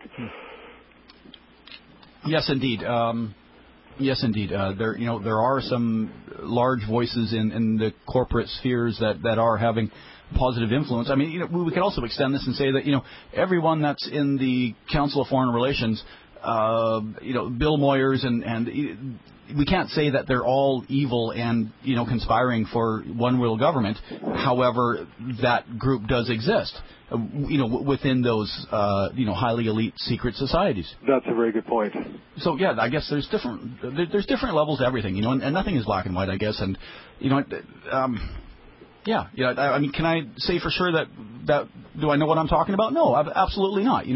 Yes, indeed. Yes, indeed. There are some large voices in the corporate spheres that are having positive influence. I mean, we could also extend this and say that everyone that's in the Council of Foreign Relations, Bill Moyers and we can't say that they're all evil and conspiring for one world government. However, that group does exist, within those highly elite secret societies. That's a very good point. So yeah, I guess there's different levels to everything, and nothing is black and white, I guess. And I mean, can I say for sure that do I know what I'm talking about? No, absolutely not.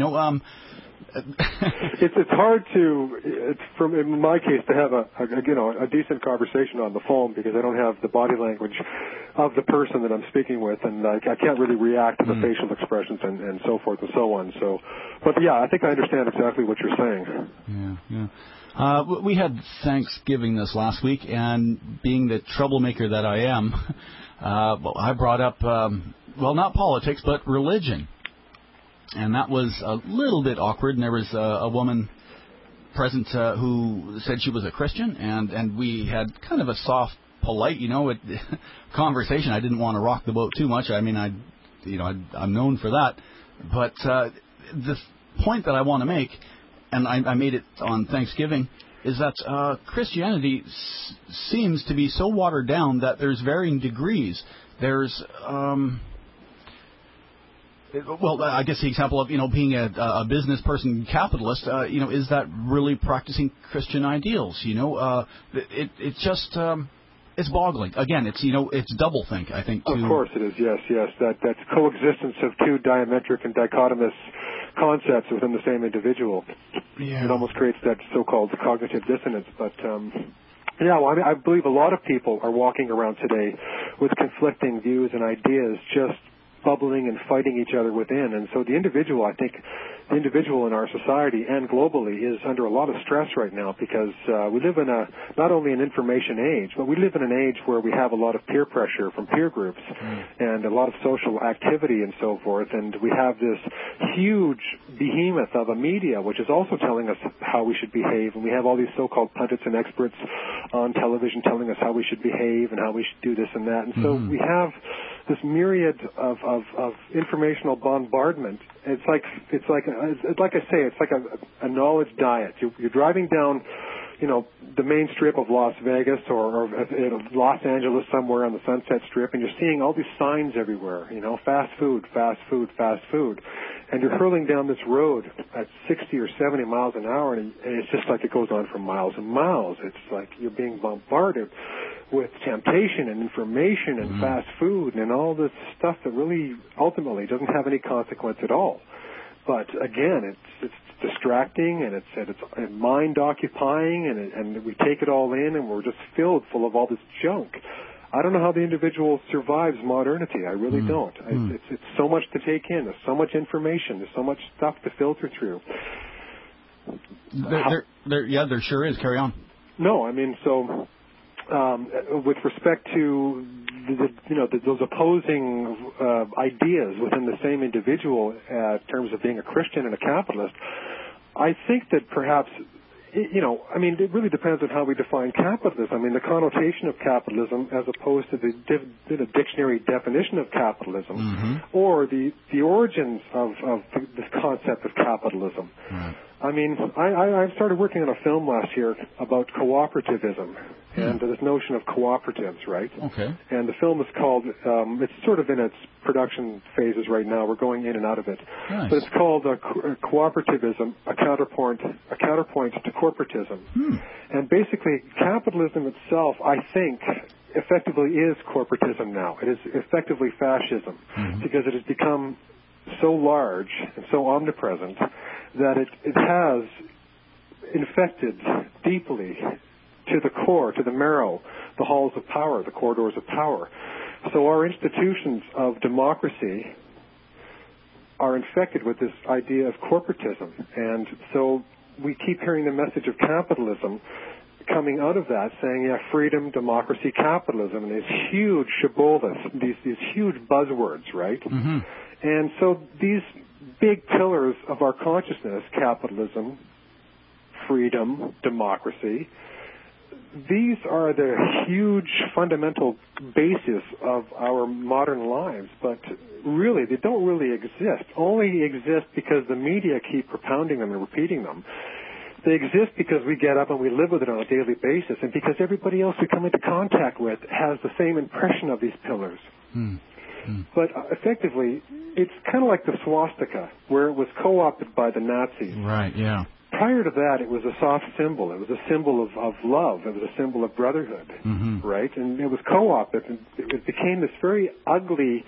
It's hard in my case, to have a decent conversation on the phone because I don't have the body language of the person that I'm speaking with, and I can't really react to the facial expressions and so forth and so on. So, but yeah, I think I understand exactly what you're saying. Yeah. We had Thanksgiving this last week, and being the troublemaker that I am, I brought up not politics but religion. And that was a little bit awkward, and there was a woman present who said she was a Christian, and we had kind of a soft, polite, conversation. I didn't want to rock the boat too much. I mean, I'm known for that. But the point that I want to make, and I made it on Thanksgiving, is that Christianity seems to be so watered down that there's varying degrees. There's I guess the example of being a business person, capitalist, is that really practicing Christian ideals? It's just it's boggling. Again, it's doublethink, I think. Of course it is. Yes. That's coexistence of two diametric and dichotomous concepts within the same individual. Yeah. It almost creates that so-called cognitive dissonance. But I believe a lot of people are walking around today with conflicting views and ideas, just bubbling and fighting each other within. And so the individual, I think, the individual in our society and globally is under a lot of stress right now because we live in not only an information age, but we live in an age where we have a lot of peer pressure from peer groups and a lot of social activity and so forth. And we have this huge behemoth of a media which is also telling us how we should behave. And we have all these so-called pundits and experts on television telling us how we should behave and how we should do this and that. And so we have myriad of informational bombardment. It's like I say, it's like a knowledge diet. You're driving down, the main strip of Las Vegas or Los Angeles somewhere on the Sunset Strip, and you're seeing all these signs everywhere, fast food, fast food, fast food. And you're hurling down this road at 60 or 70 miles an hour, and it's just like it goes on for miles and miles. It's like you're being bombarded with temptation and information and fast food and all this stuff that really ultimately doesn't have any consequence at all. But again, it's distracting, and it's mind occupying, and we take it all in, and we're just filled full of all this junk. I don't know how the individual survives modernity. I really don't. It's so much to take in. There's so much information. There's so much stuff to filter through. There sure is. Carry on. No, I mean, so with respect to those opposing ideas within the same individual in terms of being a Christian and a capitalist, I think that perhaps, it really depends on how we define capitalism. I mean, the connotation of capitalism as opposed to the dictionary definition of capitalism, or the origins of this concept of capitalism. Right. I mean, I started working on a film last year about cooperativism and this notion of cooperatives, right? Okay. And the film is called, it's sort of in its production phases right now. We're going in and out of it. Nice. But it's called Cooperativism, a counterpoint to corporatism. And basically, capitalism itself, I think, effectively is corporatism now. It is effectively fascism because it has become so large and so omnipresent that it has infected deeply to the core, to the marrow, the halls of power, the corridors of power. So our institutions of democracy are infected with this idea of corporatism. And so we keep hearing the message of capitalism coming out of that, saying, freedom, democracy, capitalism, and these huge shibboleths, these huge buzzwords, right? And so these big pillars of our consciousness, capitalism, freedom, democracy, these are the huge fundamental basis of our modern lives, but really they don't really exist. Only exist because the media keep propounding them and repeating them. They exist because we get up and we live with it on a daily basis, and because everybody else we come into contact with has the same impression of these pillars. But effectively, it's kind of like the swastika, where it was co-opted by the Nazis. Right, yeah. Prior to that, it was a soft symbol. It was a symbol of love. It was a symbol of brotherhood, right? And it was co-opted, and it became this very ugly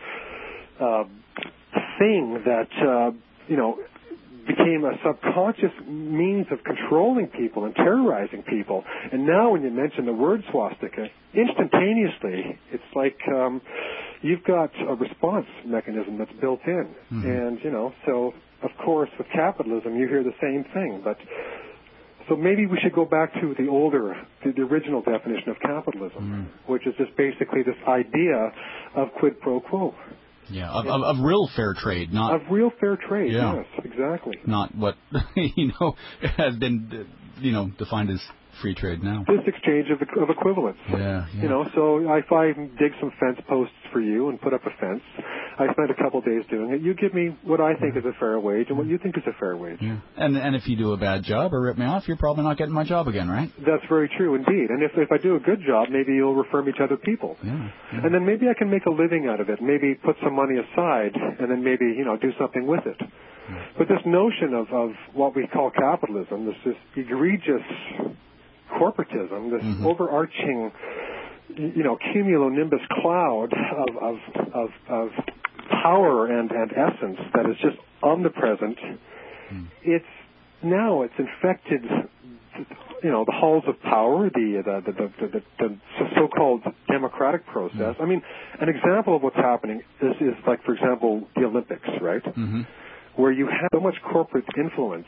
thing that, became a subconscious means of controlling people and terrorizing people. And now when you mention the word swastika, instantaneously, it's like you've got a response mechanism that's built in. And, so, of course, with capitalism, you hear the same thing. But so maybe we should go back to the original definition of capitalism, which is just basically this idea of quid pro quo. Yeah, of real fair trade, not... Of real fair trade, yes, exactly. Not what, has been, defined as free trade now. This exchange of equivalents. Yeah. So if I dig some fence posts for you and put up a fence, I spend a couple of days doing it. You give me what I think is a fair wage and what you think is a fair wage. Yeah. And if you do a bad job or rip me off, you're probably not getting my job again, right? That's very true indeed. And if I do a good job, maybe you'll refer me to other people. Yeah. And then maybe I can make a living out of it, maybe put some money aside, and then maybe, do something with it. But this notion of what we call capitalism, this egregious corporatism, this overarching, cumulonimbus cloud of power and essence that is just omnipresent, it's infected, the halls of power, the so-called democratic process. I mean, an example of what's happening is like, for example, the Olympics, right? Where you have so much corporate influence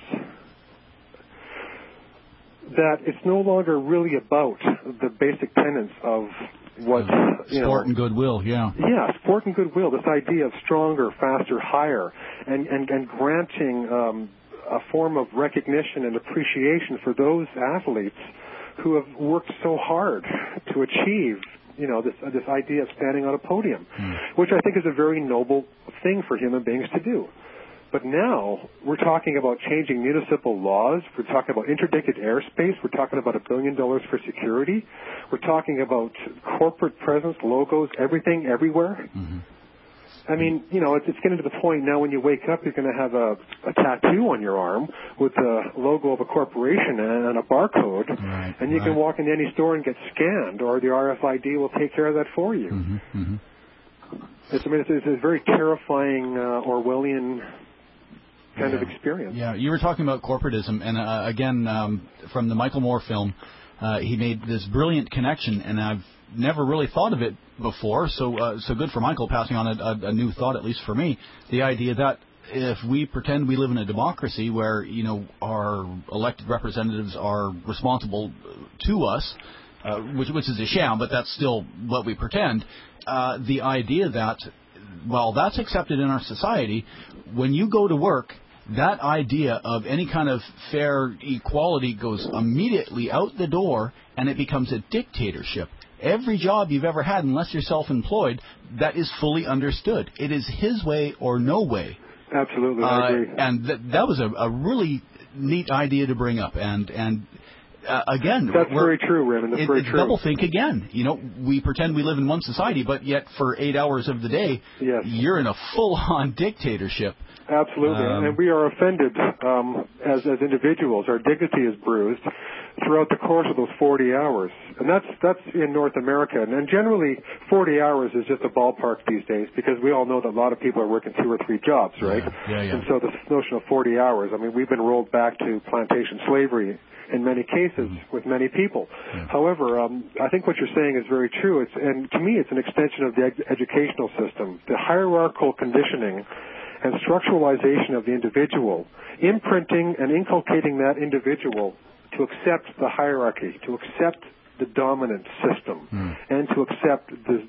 that it's no longer really about the basic tenets of what sport and goodwill, sport and goodwill. This idea of stronger, faster, higher, and granting a form of recognition and appreciation for those athletes who have worked so hard to achieve this idea of standing on a podium, which I think is a very noble thing for human beings to do. But now we're talking about changing municipal laws. We're talking about interdicted airspace. We're talking about $1 billion for security. We're talking about corporate presence, logos, everything, everywhere. Mm-hmm. I mean, it's getting to the point now when you wake up, you're going to have a tattoo on your arm with the logo of a corporation and a barcode, and you can walk into any store and get scanned, or the RFID will take care of that for you. Mm-hmm. Mm-hmm. It's a very terrifying Orwellian kind of experience. Yeah, you were talking about corporatism, and again, from the Michael Moore film, he made this brilliant connection, and I've never really thought of it before, so good for Michael passing on a new thought, at least for me. The idea that if we pretend we live in a democracy where, our elected representatives are responsible to us, which is a sham, but that's still what we pretend, the idea that, well, that's accepted in our society, when you go to work, that idea of any kind of fair equality goes immediately out the door, and it becomes a dictatorship. Every job you've ever had, unless you're self-employed, that is fully understood. It is his way or no way. Absolutely, I agree. And that was a really neat idea to bring up. And again, that's very true, Raymond. That's very true. Double think again. We pretend we live in one society, but yet for 8 hours of the day, you're in a full-on dictatorship. Absolutely, and we are offended as individuals. Our dignity is bruised throughout the course of those 40 hours, and that's in North America. And generally, 40 hours is just a ballpark these days, because we all know that a lot of people are working 2 or 3 jobs, right? Yeah. And so this notion of 40 hours, I mean, we've been rolled back to plantation slavery in many cases with many people. However, I think what you're saying is very true. And to me, it's an extension of the educational system. The hierarchical conditioning and structuralization of the individual, imprinting and inculcating that individual to accept the hierarchy, to accept the dominant system, and to accept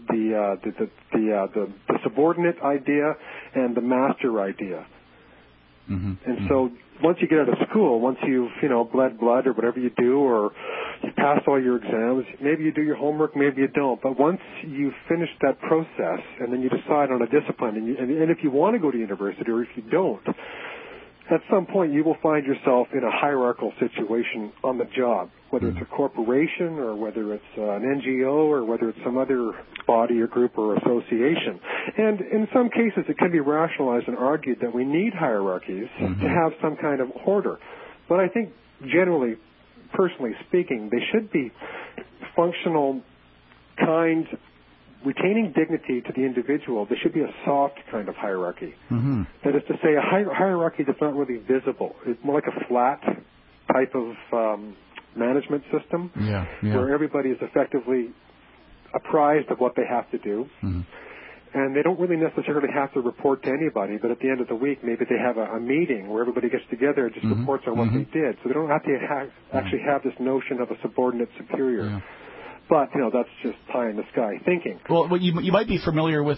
the subordinate idea and the master idea. And so once you get out of school, once you've, bled blood or whatever you do, or you pass all your exams, maybe you do your homework, maybe you don't. But once you finish that process and then you decide on a discipline, and if you want to go to university or if you don't, at some point you will find yourself in a hierarchical situation on the job, whether it's a corporation or whether it's an NGO or whether it's some other body or group or association. And in some cases it can be rationalized and argued that we need hierarchies to have some kind of order. But I think generally, personally speaking, they should be functional, kind, retaining dignity to the individual. There should be a soft kind of hierarchy. That is to say, a hierarchy that's not really visible. It's more like a flat type of management system where everybody is effectively apprised of what they have to do. And they don't really necessarily have to report to anybody, but at the end of the week, maybe they have a meeting where everybody gets together and just reports on what they did. So they don't have to actually have this notion of a subordinate superior. But, that's just pie in the sky thinking. Well, you might be familiar with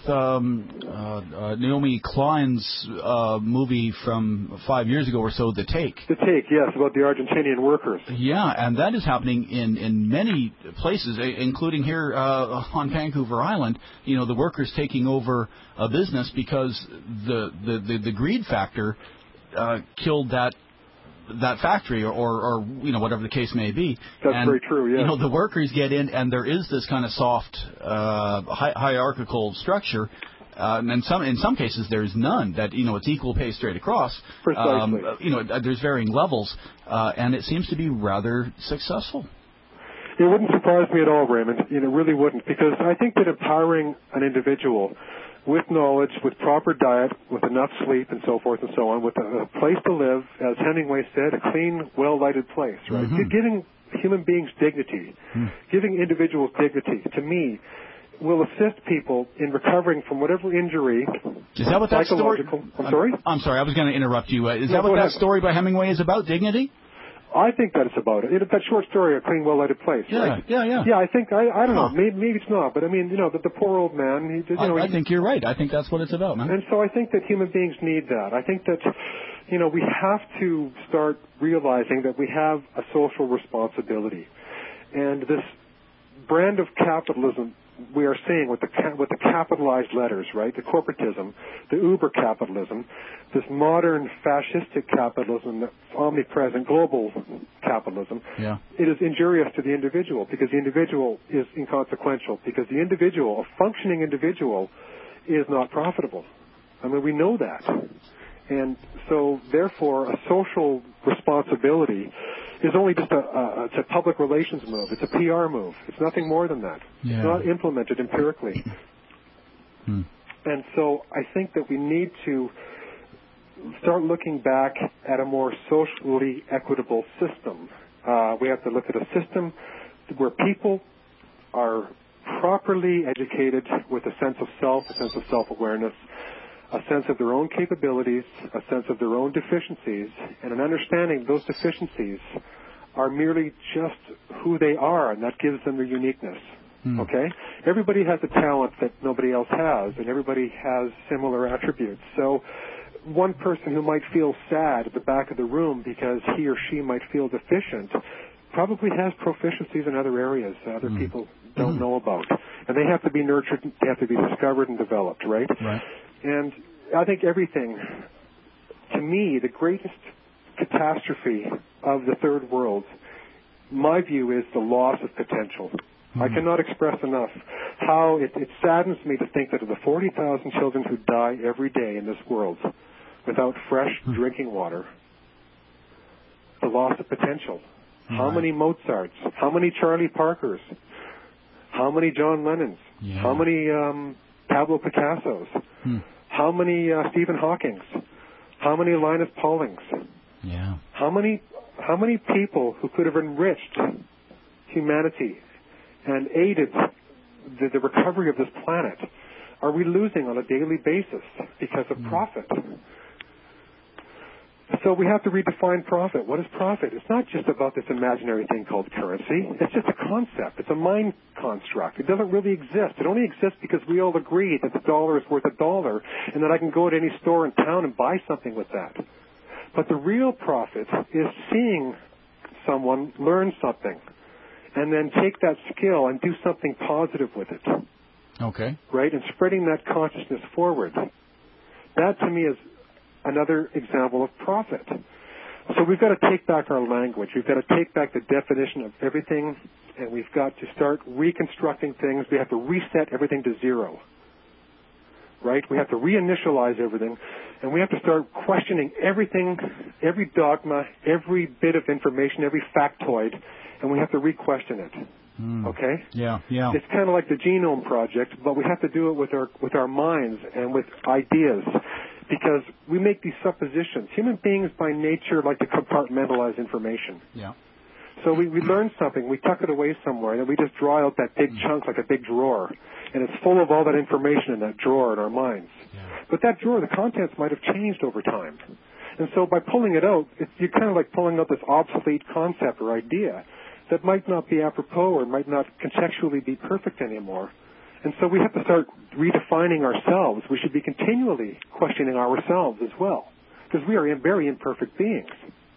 Naomi Klein's movie from 5 years ago or so, The Take. The Take, yes, about the Argentinian workers. Yeah, and that is happening in many places, including here on Vancouver Island. The workers taking over a business because the greed factor killed that factory or whatever the case may be. That's very true, yeah. The workers get in, and there is this kind of soft hierarchical structure. And in some cases there's none. That it's equal pay straight across. Precisely. There's varying levels, and it seems to be rather successful. It wouldn't surprise me at all, Raymond. It really wouldn't, because I think that empowering an individual with knowledge, with proper diet, with enough sleep and so forth and so on, with a place to live, as Hemingway said, a clean, well-lighted place, right? Giving human beings dignity, giving individuals dignity, to me, will assist people in recovering from whatever injury. Is that what that story? I'm sorry? I'm sorry, I was going to interrupt you. Is that what that story by Hemingway is about, dignity? I think that it's about it. That short story, A Clean, Well-Lighted Place, right? Yeah. Yeah, I think, I don't know, maybe it's not, but I mean, the poor old man, I think you're right. I think that's what it's about, man. And so I think that human beings need that. I think that, we have to start realizing that we have a social responsibility. And brand of capitalism we are seeing with the capitalized letters, right? The corporatism, the uber capitalism, this modern fascistic capitalism, the omnipresent global capitalism. Yeah. It is injurious to the individual because the individual is inconsequential, because the individual, a functioning individual, is not profitable. I mean, we know that. And so, therefore, a social responsibility is only just it's a public relations move. It's a PR move. It's nothing more than that. Yeah. It's not implemented empirically. And so I think that we need to start looking back at a more socially equitable system. We have to look at a system where people are properly educated with a sense of self, a sense of self-awareness, a sense of their own capabilities, a sense of their own deficiencies, and an understanding those deficiencies are merely just who they are, and that gives them their uniqueness. Okay? Everybody has a talent that nobody else has, and everybody has similar attributes. So one person who might feel sad at the back of the room because he or she might feel deficient probably has proficiencies in other areas that other people don't know about. And they have to be nurtured, they have to be discovered and developed, right? Right. And I think everything, to me, the greatest catastrophe of the third world, my view is the loss of potential. I cannot express enough how it saddens me to think that of the 40,000 children who die every day in this world without fresh drinking water, the loss of potential. How many Mozarts? How many Charlie Parkers? How many John Lennons? How many Pablo Picassos? How many Stephen Hawkings? How many Linus Paulings? Yeah. How many people who could have enriched humanity and aided the recovery of this planet are we losing on a daily basis because of profit? So we have to redefine profit. What is profit? It's not just about this imaginary thing called currency. It's just a concept. It's a mind construct. It doesn't really exist. It only exists because we all agree that the dollar is worth $1 and that I can go to any store in town and buy something with that. But the real profit is seeing someone learn something and then take that skill and do something positive with it. Okay. Right? And spreading that consciousness forward. That, to me, is another example of profit. So we've got to take back our language. We've got to take back the definition of everything, and we've got to start reconstructing things. We have to reset everything to zero. Right? We have to reinitialize everything, and we have to start questioning everything, every dogma, every bit of information, every factoid, and we have to re-question it. Okay? Yeah. It's kind of like the Genome Project, but we have to do it with our minds and with ideas, because we make these suppositions. Human beings by nature like to compartmentalize information. Yeah. So we learn something, we tuck it away somewhere, and then we just draw out that big chunk like a big drawer, and it's full of all that information in that drawer in our minds. Yeah. But that drawer, the contents might have changed over time. And so by pulling it out, you're kind of like pulling out this obsolete concept or idea that might not be apropos or might not contextually be perfect anymore. And so we have to start redefining ourselves. We should be continually questioning ourselves as well, because we are very imperfect beings.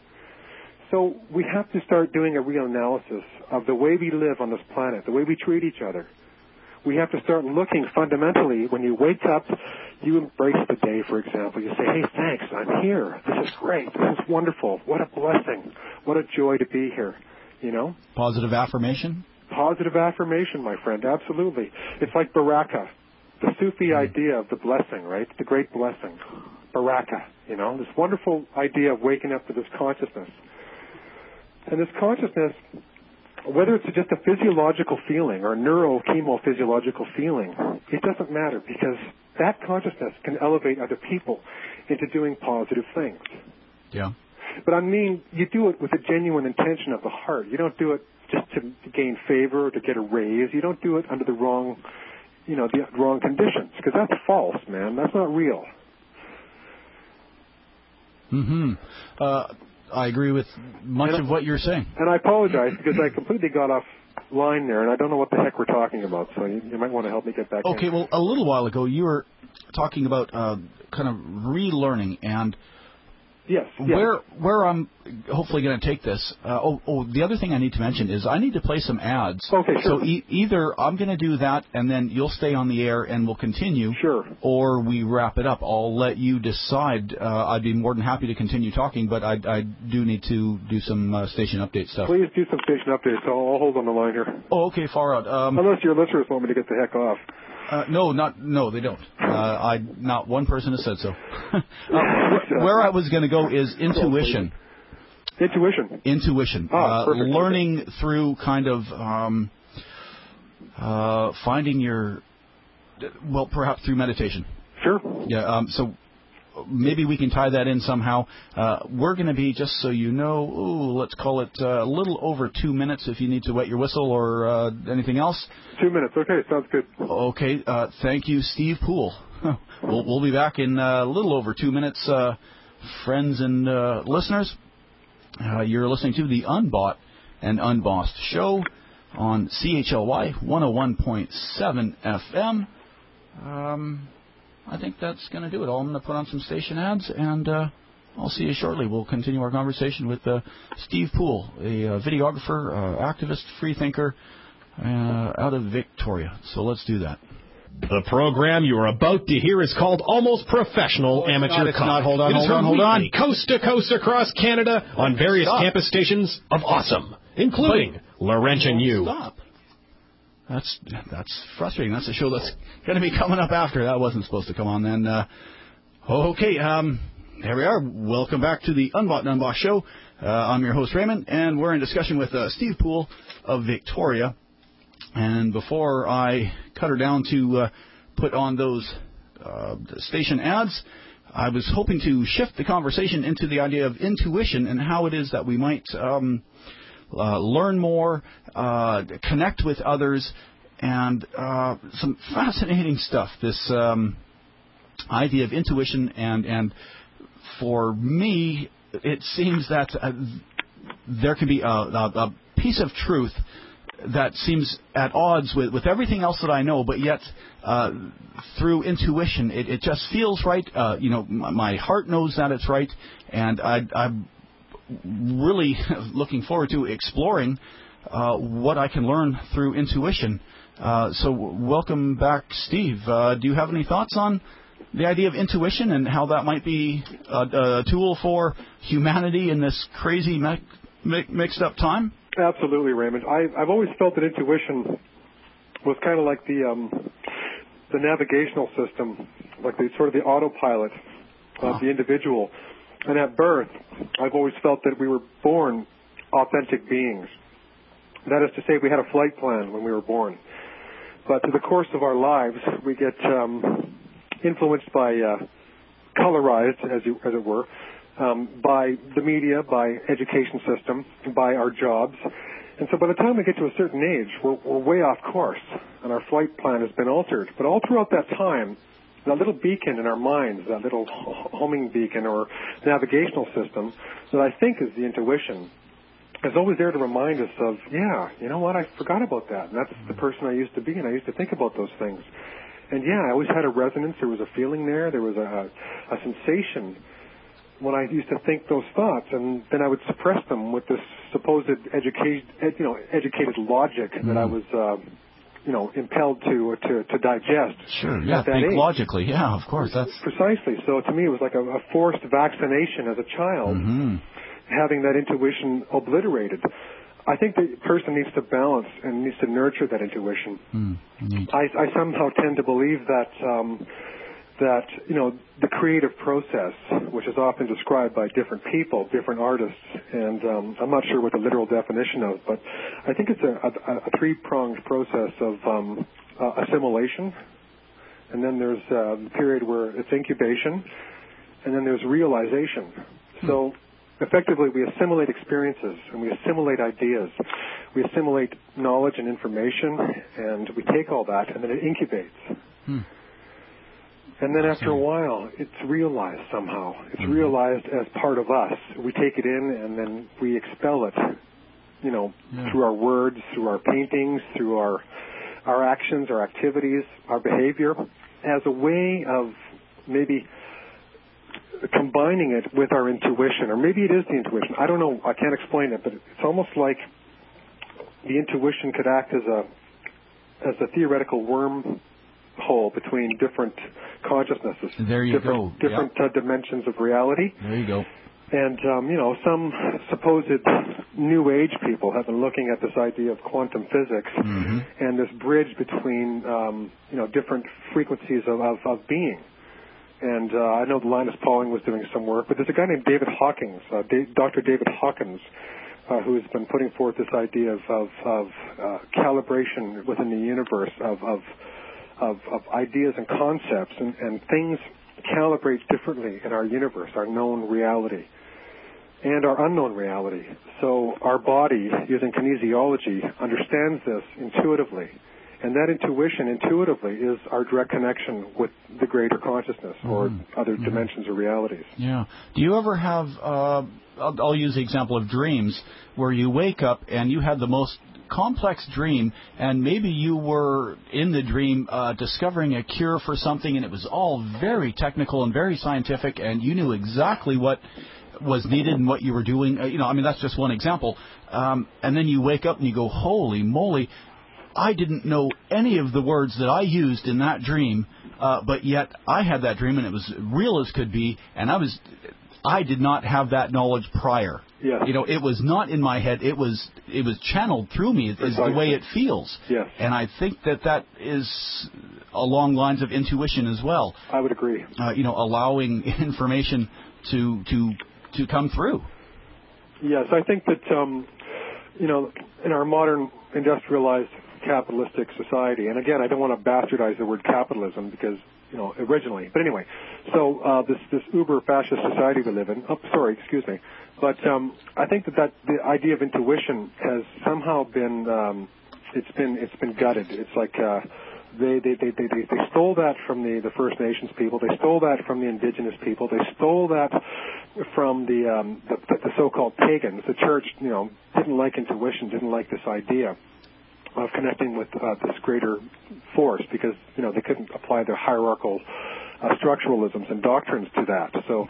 So we have to start doing a real analysis of the way we live on this planet, the way we treat each other. We have to start looking fundamentally. When you wake up, you embrace the day, for example. You say, hey, thanks, I'm here. This is great. This is wonderful. What a blessing. What a joy to be here. You know? Positive affirmation? Positive affirmation, my friend, absolutely. It's like Baraka, the Sufi idea of the blessing, right? The great blessing. Baraka, you know, this wonderful idea of waking up to this consciousness. And this consciousness, whether it's just a physiological feeling or a neurochemophysiological feeling, it doesn't matter, because that consciousness can elevate other people into doing positive things. Yeah. But I mean, you do it with a genuine intention of the heart. You don't do it just to gain favor or to get a raise. You don't do it under the wrong conditions, because that's false, man. That's not real. I agree with much of what you're saying. And I apologize, because I completely got off line there, and I don't know what the heck we're talking about, so you might want to help me get back in. Okay, well, a little while ago, you were talking about kind of relearning, and Yes. Where I'm hopefully going to take this. The other thing I need to mention is I need to play some ads. Okay, sure. So either I'm going to do that, and then you'll stay on the air and we'll continue. Sure. Or we wrap it up. I'll let you decide. I'd be more than happy to continue talking, but I do need to do some station update stuff. Please do some station updates. I'll hold on the line here. Oh, okay, far out. Unless your listeners want me to get the heck off. No, they don't. Not one person has said so. Where I was going to go is intuition. Intuition. Perfect. Learning through kind of finding your, perhaps through meditation. Sure. Yeah. So maybe we can tie that in somehow. We're going to be, just so you know, let's call it a little over 2 minutes if you need to wet your whistle or anything else. 2 minutes. Okay, sounds good. Okay. Thank you, Steve Poole. We'll be back in a little over 2 minutes, friends and listeners. You're listening to the Unbought and Unbossed show on CHLY 101.7 FM. I think that's going to do it all. I'm going to put on some station ads, and I'll see you shortly. We'll continue our conversation with Steve Poole, a videographer, activist, freethinker out of Victoria. So let's do that. The program you are about to hear is called Almost Professional Amateur Cop. Hold on. Coast to coast across Canada on various campus stations of awesome, including Laurentian U. Stop. That's frustrating. That's a show that's going to be coming up after. That wasn't supposed to come on then. Okay, there we are. Welcome back to the Unbought and Unbossed show. I'm your host, Raymond, and we're in discussion with Steve Poole of Victoria. And before I cut her down to put on those station ads, I was hoping to shift the conversation into the idea of intuition and how it is that we might learn more, connect with others, and some fascinating stuff. This idea of intuition, and for me, it seems that there can be a piece of truth that seems at odds with everything else that I know, but yet through intuition, it just feels right. My heart knows that it's right, and I'm really looking forward to exploring what I can learn through intuition. So welcome back, Steve. Do you have any thoughts on the idea of intuition and how that might be a tool for humanity in this crazy mixed up time? Absolutely, Raymond. I've always felt that intuition was kind of like the navigational system, like the sort of the autopilot of the individual. And at birth, I've always felt that we were born authentic beings. That is to say, we had a flight plan when we were born. But through the course of our lives, we get influenced by, colorized, as it were, by the media, by education system, by our jobs. And so by the time we get to a certain age, we're way off course, and our flight plan has been altered. But all throughout that time, that little beacon in our minds, that little homing beacon or navigational system that I think is the intuition, is always there to remind us of, you know what, I forgot about that. And that's the person I used to be, and I used to think about those things. And I always had a resonance. There was a feeling there. There was a sensation when I used to think those thoughts, and then I would suppress them with this supposed educated logic that I was, impelled to digest. Sure, yeah, think logically, yeah, of course. That's precisely. So to me, it was like a forced vaccination as a child, having that intuition obliterated. I think the person needs to balance and needs to nurture that intuition. I somehow tend to believe that the creative process, which is often described by different people, different artists, and I'm not sure what the literal definition of, but I think it's a three-pronged process of assimilation, and then there's a period where it's incubation, and then there's realization. So effectively, we assimilate experiences, and we assimilate ideas. We assimilate knowledge and information, and we take all that, and then it incubates. And then after a while, it's realized somehow. It's realized as part of us. We take it in, and then we expel it, through our words, through our paintings, through our actions, our activities, our behavior, as a way of maybe combining it with our intuition, or maybe it is the intuition. I don't know. I can't explain it, but it's almost like the intuition could act as a theoretical wormhole between different consciousnesses. There you go. Different dimensions of reality. There you go. And, some supposed New Age people have been looking at this idea of quantum physics and this bridge between, different frequencies of being. And I know Linus Pauling was doing some work, but there's a guy named David Hawkins, Dr. David Hawkins, who's been putting forth this idea of calibration within the universe of ideas and concepts, and things calibrate differently in our universe, our known reality and our unknown reality. So our body, using kinesiology, understands this intuitively. And that intuition, intuitively, is our direct connection with the greater consciousness or other dimensions or realities. Yeah. Do you ever have, I'll use the example of dreams, where you wake up and you had the most complex dream, and maybe you were in the dream discovering a cure for something, and it was all very technical and very scientific, and you knew exactly what was needed and what you were doing. That's just one example. And then you wake up and you go, holy moly, I didn't know any of the words that I used in that dream, but yet I had that dream and it was real as could be, and I did not have that knowledge prior. Yes. It was not in my head. It was channeled through me. It's the way it feels. Yes. And I think that is along lines of intuition as well. I would agree. Allowing information to come through. Yes, I think that in our modern industrialized capitalistic society, and again, I don't want to bastardize the word capitalism because originally, but anyway, so this uber fascist society we live in. But I think that the idea of intuition has somehow been it's been gutted. It's like they stole that from the First Nations people. They stole that from the indigenous people. They stole that from the so-called pagans. The church, didn't like intuition, didn't like this idea of connecting with this greater force because, they couldn't apply their hierarchical structuralisms and doctrines to that. So,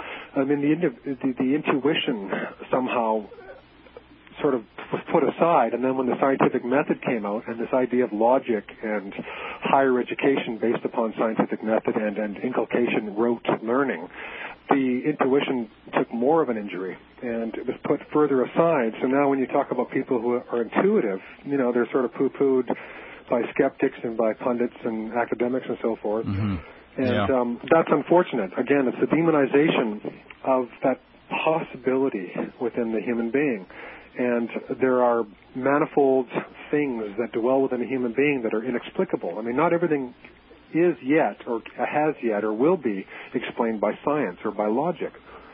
the intuition somehow sort of was put aside, and then when the scientific method came out and this idea of logic and higher education based upon scientific method and inculcation rote learning, the intuition took more of an injury and it was put further aside. So now when you talk about people who are intuitive, they're sort of poo-pooed by skeptics and by pundits and academics and so forth. And that's unfortunate. Again, it's the demonization of that possibility within the human being. And there are manifold things that dwell within a human being that are inexplicable. Not everything is yet or has yet or will be explained by science or by logic.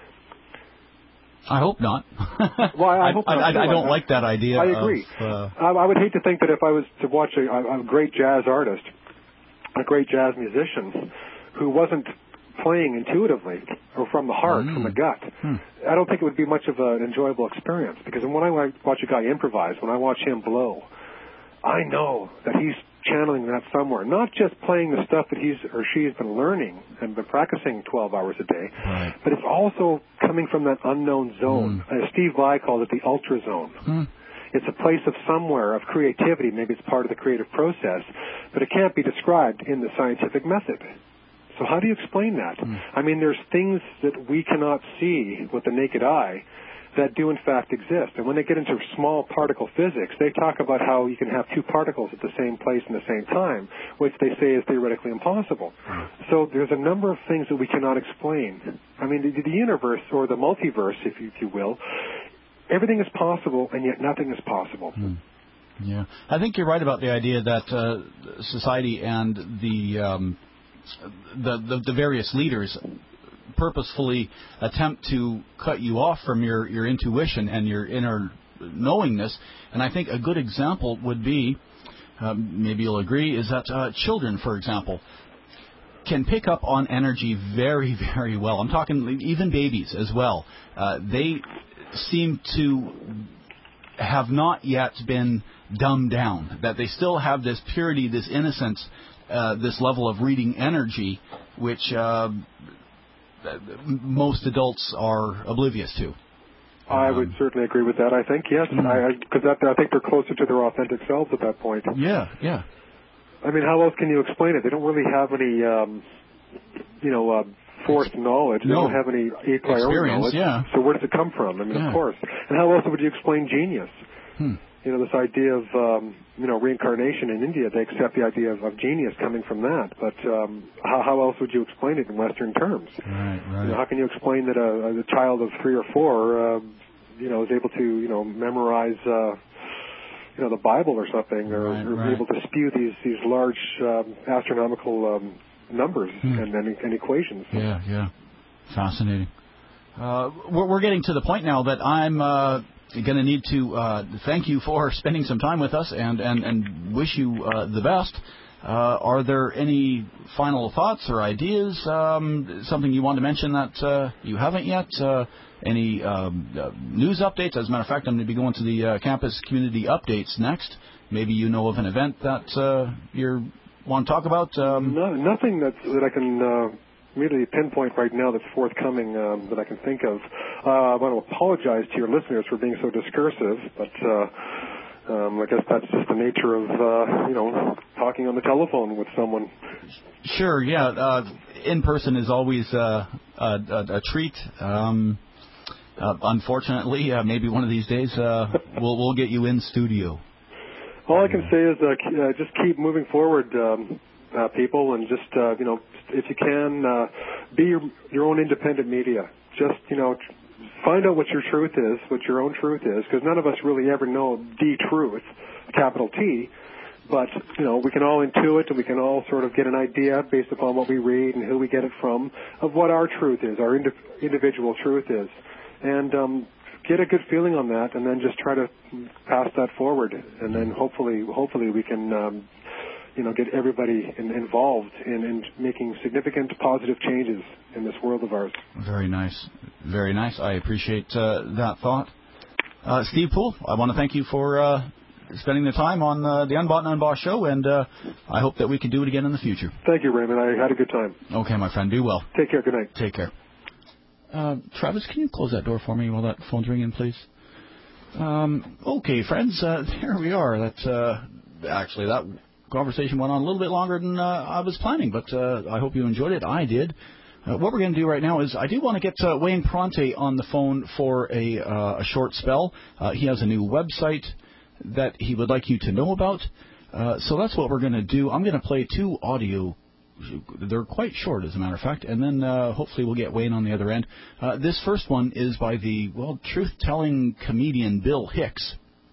I hope not. Well, I hope not. I don't like that idea. I agree. I would hate to think that if I was to watch a great jazz artist, a great jazz musician, who wasn't playing intuitively or from the heart, from the gut, I don't think it would be much of an enjoyable experience. Because when I watch a guy improvise, when I watch him blow, I know that he's channeling that somewhere, not just playing the stuff that he's or she's been learning and been practicing 12 hours a day, but it's also coming from that unknown zone. Steve Vai called it the ultra zone. It's a place of somewhere of creativity. Maybe it's part of the creative process, but it can't be described in the scientific method. So how do you explain that? There's things that we cannot see with the naked eye that do in fact exist. And when they get into small particle physics, they talk about how you can have two particles at the same place in the same time, which they say is theoretically impossible. So there's a number of things that we cannot explain. The universe, or the multiverse, if you will, everything is possible, and yet nothing is possible. Yeah, I think you're right about the idea that society and the various leaders purposefully attempt to cut you off from your intuition and your inner knowingness. And I think a good example would be, maybe you'll agree, is that children, for example, can pick up on energy very, very well. I'm talking even babies as well. They seem to have not yet been dumbed down, that they still have this purity, this innocence, this level of reading energy, which most adults are oblivious to. I would certainly agree with that. I think yes, because I think they're closer to their authentic selves at that point. Yeah. I mean, how else can you explain it? They don't really have any, forced knowledge. They don't have any a priori knowledge. Yeah. So where does it come from? I mean, of course. And how else would you explain genius? This idea of, reincarnation in India, they accept the idea of genius coming from that. But how else would you explain it in Western terms? Right. How can you explain that a child of 3 or 4, is able to, memorize, the Bible or something, or able to spew these large astronomical numbers and equations? Yeah. Fascinating. We're getting to the point now that I'm going to need to thank you for spending some time with us and wish you the best. Are there any final thoughts or ideas, something you want to mention that you haven't yet? Any news updates? As a matter of fact, I'm going to be going to the campus community updates next. Maybe you know of an event that you want to talk about? No, nothing that I can really pinpoint right now that's forthcoming that I can think of. I want to apologize to your listeners for being so discursive, but I guess that's just the nature of, talking on the telephone with someone. Sure, yeah. In person is always a treat. Unfortunately, maybe one of these days we'll get you in studio. All I can say is just keep moving forward, people, and just, if you can, be your own independent media. Just, find out what your truth is, what your own truth is, because none of us really ever know the truth, capital T. But, we can all intuit and we can all sort of get an idea based upon what we read and who we get it from of what our truth is, our individual truth is. And get a good feeling on that and then just try to pass that forward. And then hopefully we can, get everybody involved in making significant positive changes in this world of ours. Very nice. Very nice. I appreciate that thought. Steve Poole, I want to thank you for spending the time on the Unbought and Unbossed show, and I hope that we can do it again in the future. Thank you, Raymond. I had a good time. Okay, my friend. Be well. Take care. Good night. Take care. Travis, can you close that door for me while that phone's ringing, please? Okay, friends, there we are. Actually, that conversation went on a little bit longer than I was planning, but I hope you enjoyed it. I did. What we're going to do right now is I do want to get Wayne Prante on the phone for a short spell. He has a new website that he would like you to know about. So that's what we're going to do. I'm going to play 2 audio. They're quite short, as a matter of fact, and then hopefully we'll get Wayne on the other end. This first one is by the, truth-telling comedian Bill Hicks.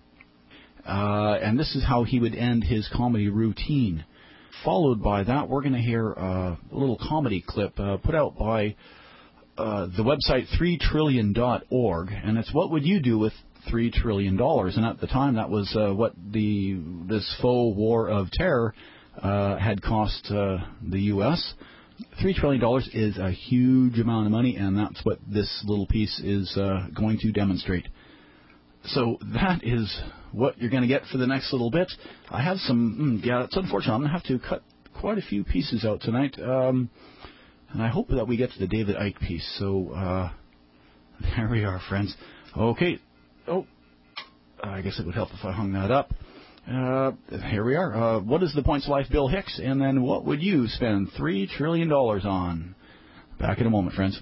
And this is how he would end his comedy routine. Followed by that, we're going to hear a little comedy clip put out by the website 3trillion.org, and it's what would you do with $3 trillion? And at the time, that was what this faux war of terror had cost the U.S. $3 trillion is a huge amount of money, and that's what this little piece is going to demonstrate. So that is what you're going to get for the next little bit. I have some, it's unfortunate. I'm going to have to cut quite a few pieces out tonight, and I hope that we get to the David Icke piece. So there we are, friends. Okay. Oh, I guess it would help if I hung that up. Here we are. What is the Points of Life, Bill Hicks? And then what would you spend $3 trillion on? Back in a moment, friends.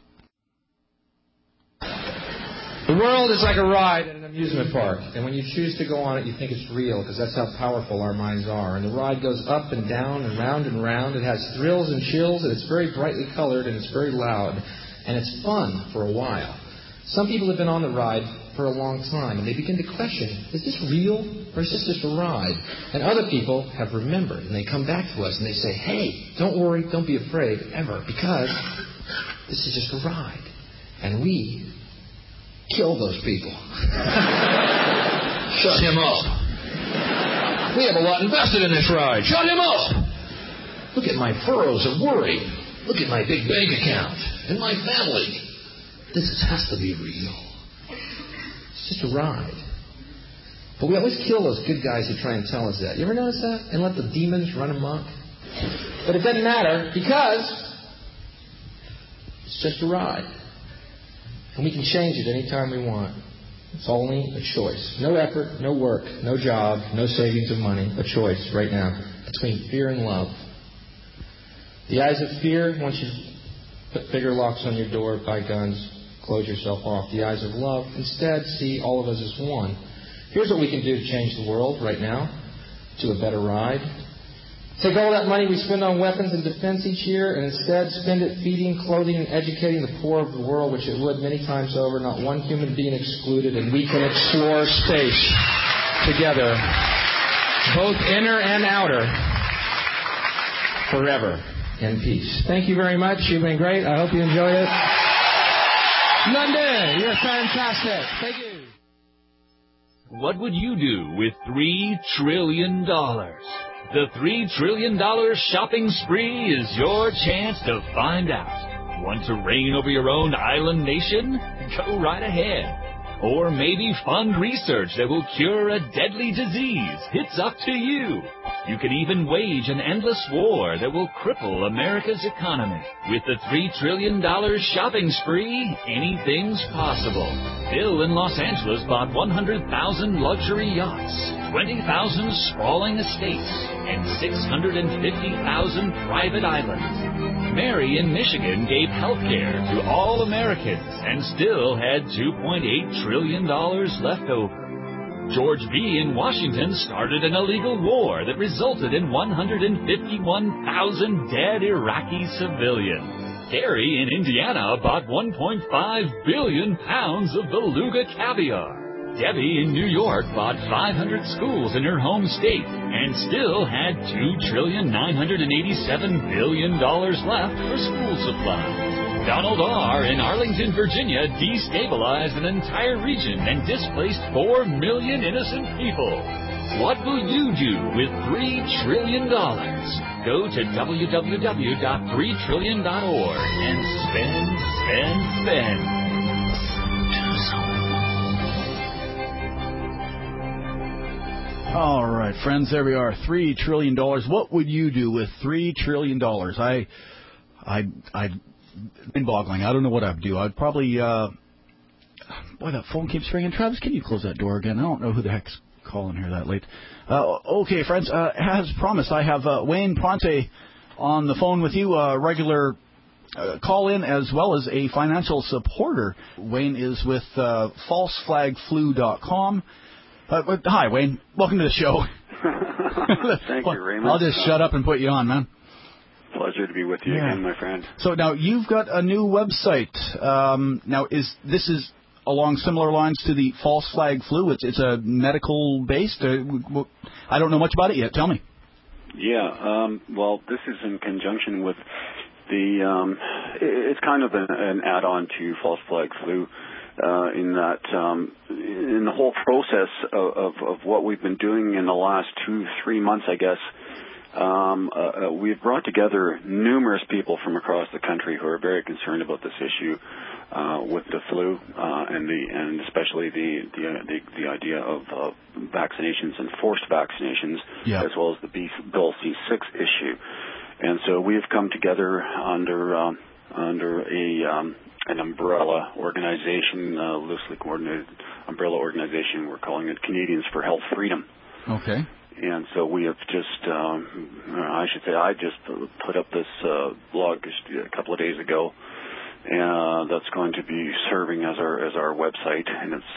The world is like a ride at an amusement park, and when you choose to go on it, you think it's real, because that's how powerful our minds are. And the ride goes up and down and round and round. It has thrills and chills, and it's very brightly colored, and it's very loud, and it's fun for a while. Some people have been on the ride for a long time, and they begin to question, is this real, or is this just a ride? And other people have remembered, and they come back to us, and they say, hey, don't worry, don't be afraid, ever, because this is just a ride. And we kill those people. Shut him up. We have a lot invested in this ride. Shut him up. Look at my furrows of worry. Look at my big bank account and my family. This has to be real. It's just a ride. But we always kill those good guys who try and tell us that. You ever notice that? And let the demons run amok? But it doesn't matter, because It's just a ride. And we can change it anytime we want. It's only a choice. No effort, no work, no job, no savings of money. A choice right now between fear and love. The eyes of fear, once you put bigger locks on your door, buy guns, close yourself off. The eyes of love, instead, see all of us as one. Here's what we can do to change the world right now to a better ride. Take all that money we spend on weapons and defense each year and instead spend it feeding, clothing, and educating the poor of the world, which it would many times over, not one human being excluded, and we can explore space together, both inner and outer, forever in peace. Thank you very much. You've been great. I hope you enjoy it. Nande, you're fantastic. Thank you. What would you do with $3 trillion? The $3 trillion shopping spree is your chance to find out. Want to reign over your own island nation? Go right ahead. Or maybe fund research that will cure a deadly disease. It's up to you. You could even wage an endless war that will cripple America's economy. With the $3 trillion shopping spree, anything's possible. Bill in Los Angeles bought 100,000 luxury yachts, 20,000 sprawling estates, and 650,000 private islands. Mary in Michigan gave health care to all Americans and still had $2.8 trillion left over. George B. in Washington started an illegal war that resulted in 151,000 dead Iraqi civilians. Gary in Indiana bought 1.5 billion pounds of beluga caviar. Debbie in New York bought 500 schools in her home state and still had $2,987 billion left for school supplies. Donald R. in Arlington, Virginia destabilized an entire region and displaced 4 million innocent people. What will you do with $3 trillion? Go to www.3trillion.org and spend. All right, friends, there we are. $3 trillion. What would you do with $3 trillion? I'd mind-boggling. I don't know what I'd do. I'd probably, boy, that phone keeps ringing. Travis, can you close that door again? I don't know who the heck's calling here that late. Okay, friends, as promised, I have Wayne Pronte on the phone with you, a regular call-in as well as a financial supporter. Wayne is with falseflagflu.com. Hi, Wayne. Welcome to the show. Thank you, Raymond. I'll just shut up and put you on, man. Pleasure to be with you again, my friend. So now you've got a new website. Now, this is along similar lines to the False Flag Flu? It's a medical-based? I don't know much about it yet. Tell me. Yeah, well, this is in conjunction with the, it's kind of an add-on to False Flag Flu in that in the whole process of what we've been doing in the last 2-3 months, I guess, we've brought together numerous people from across the country who are very concerned about this issue with the flu and especially the idea of vaccinations and forced vaccinations, as well as the Bill C-6 issue. And so we have come together under an umbrella organization, loosely coordinated umbrella organization. We're calling it Canadians for Health Freedom. Okay. And so we have just, I just put up this blog a couple of days ago, and that's going to be serving as our website, and it's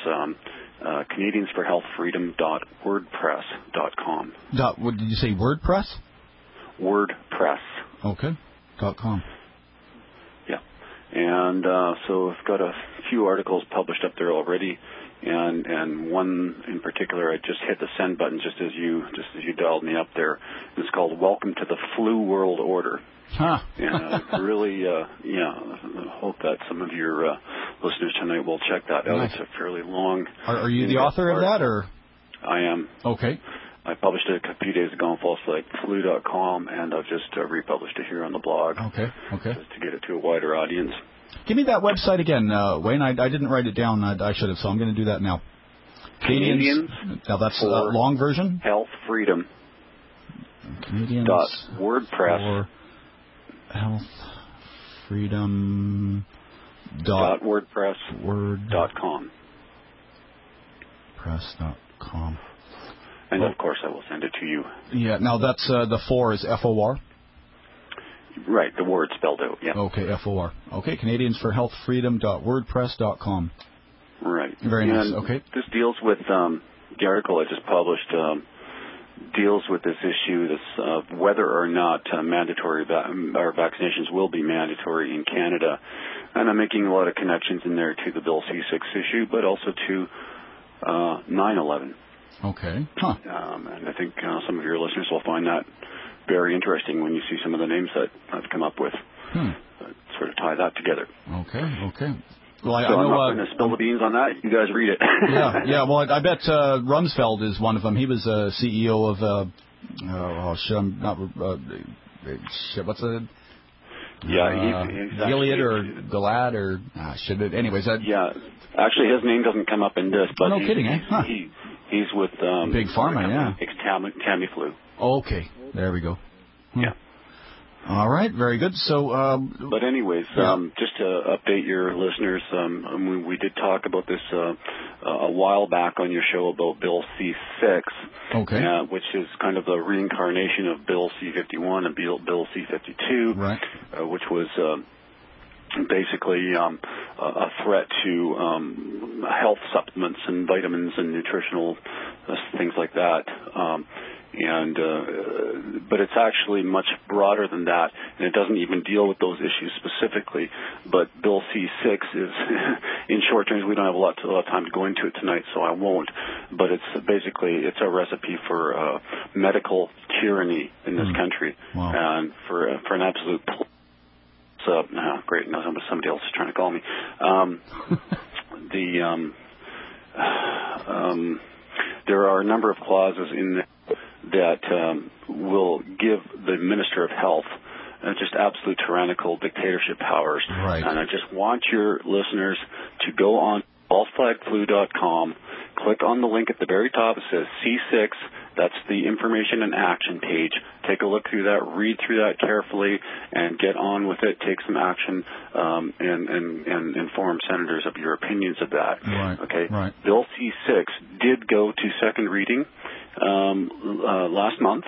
CanadiansForHealthFreedom.wordpress.com. What did you say? WordPress? WordPress. Okay. .com. Yeah, and so I've got a few articles published up there already. And one in particular, I just hit the send button just as you dialed me up there. It's called "Welcome to the Flu World Order." Huh. And I really, hope that some of your listeners tonight will check that out. Nice. It's a fairly long. Are you the author of that, or? I am. Okay. I published it a few days ago on falseflagflu.com, and I've just republished it here on the blog. Okay. Just to get it to a wider audience. Give me that website again, Wayne. I didn't write it down. I should have, so I'm going to do that now. Canadians. Now that's a long version. Health Freedom. Canadians. .wordpress. For healthfreedom.wordpress.com. Press.com. And of course, I will send it to you. Yeah. Now that's the 4 is FOR. Right, the word spelled out. Yeah. Okay, FOR. Okay, CanadiansForHealthFreedom.wordpress.com. Right. Very nice. And okay. This deals with the article I just published. Deals with this issue, whether or not mandatory or vaccinations will be mandatory in Canada, and I'm making a lot of connections in there to the Bill C6 issue, but also to 9/11. Okay. Huh. And I think some of your listeners will find that very interesting when you see some of the names that I've come up with. Sort of tie that together. Okay. Well, I'm not going to spill the beans on that. You guys read it. yeah. Well, I bet Rumsfeld is one of them. He was CEO of what's it? Yeah, he's Gilead or Galad or anyways. Yeah, actually, his name doesn't come up in this, but no kidding, eh? Huh. He's with Big Pharma, yeah. Tamiflu. Okay, there we go. Yeah. All right, very good. So, but anyways, just to update your listeners, we did talk about this a while back on your show about Bill C6, which is kind of the reincarnation of Bill C51 and Bill C52, right? Which was basically a threat to health supplements and vitamins and nutritional things like that. But it's actually much broader than that, and it doesn't even deal with those issues specifically. But Bill C6 is, in short terms, we don't have a lot of time to go into it tonight, so I won't. But it's a recipe for medical tyranny in this country, and for an absolute. Great, now somebody else is trying to call me. There are a number of clauses in there that will give the Minister of Health just absolute tyrannical dictatorship powers. Right. And I just want your listeners to go on falseflagflu.com, click on the link at the very top. It says C6. That's the information and action page. Take a look through that, read through that carefully, and get on with it. Take some action and inform senators of your opinions of that. Right. Okay. Right. Bill C6 did go to second reading last month,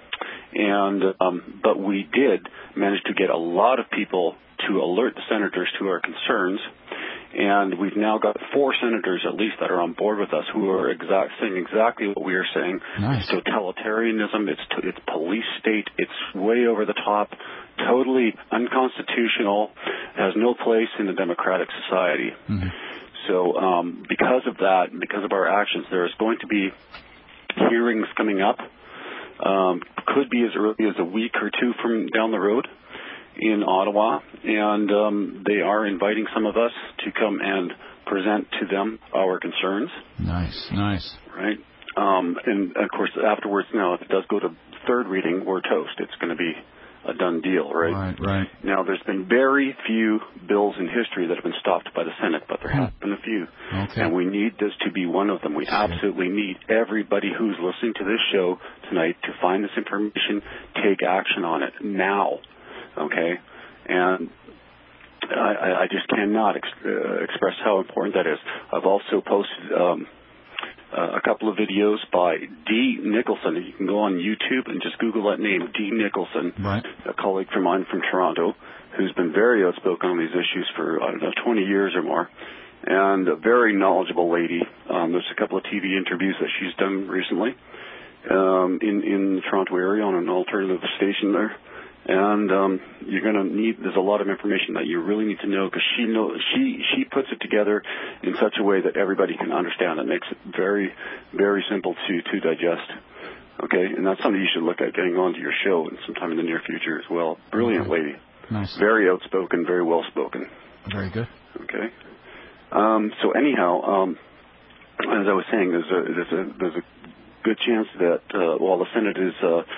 but we did manage to get a lot of people to alert the senators to our concerns. And we've now got 4 senators, at least, that are on board with us who are saying exactly what we are saying. Nice. It's totalitarianism. It's police state. It's way over the top, totally unconstitutional, has no place in a democratic society. Mm-hmm. So because of that, because of our actions, there's going to be hearings coming up. Could be as early as a week or 2 from down the road in Ottawa, and they are inviting some of us to come and present to them our concerns. Nice. Right. And, of course, afterwards, now, if it does go to third reading, we're toast. It's going to be a done deal, right? Right. Now, there's been very few bills in history that have been stopped by the Senate, but there have been a few. Okay. And we need this to be one of them. We absolutely need everybody who's listening to this show tonight to find this information, take action on it now. Okay, and I just cannot express how important that is. I've also posted a couple of videos by Dee Nicholson. You can go on YouTube and just Google that name, Dee Nicholson, right. A colleague of mine from Toronto, who's been very outspoken on these issues for, 20 years or more, and a very knowledgeable lady. There's a couple of TV interviews that she's done recently in the Toronto area on an alternative station there. And you're going to there's a lot of information that you really need to know, because she puts it together in such a way that everybody can understand. It makes it very, very simple to digest. Okay, and that's something you should look at getting onto your show sometime in the near future as well. Brilliant lady. Nice. Very outspoken, very well spoken. Very good. Okay. So anyhow, as I was saying, there's a good chance that while the Senate is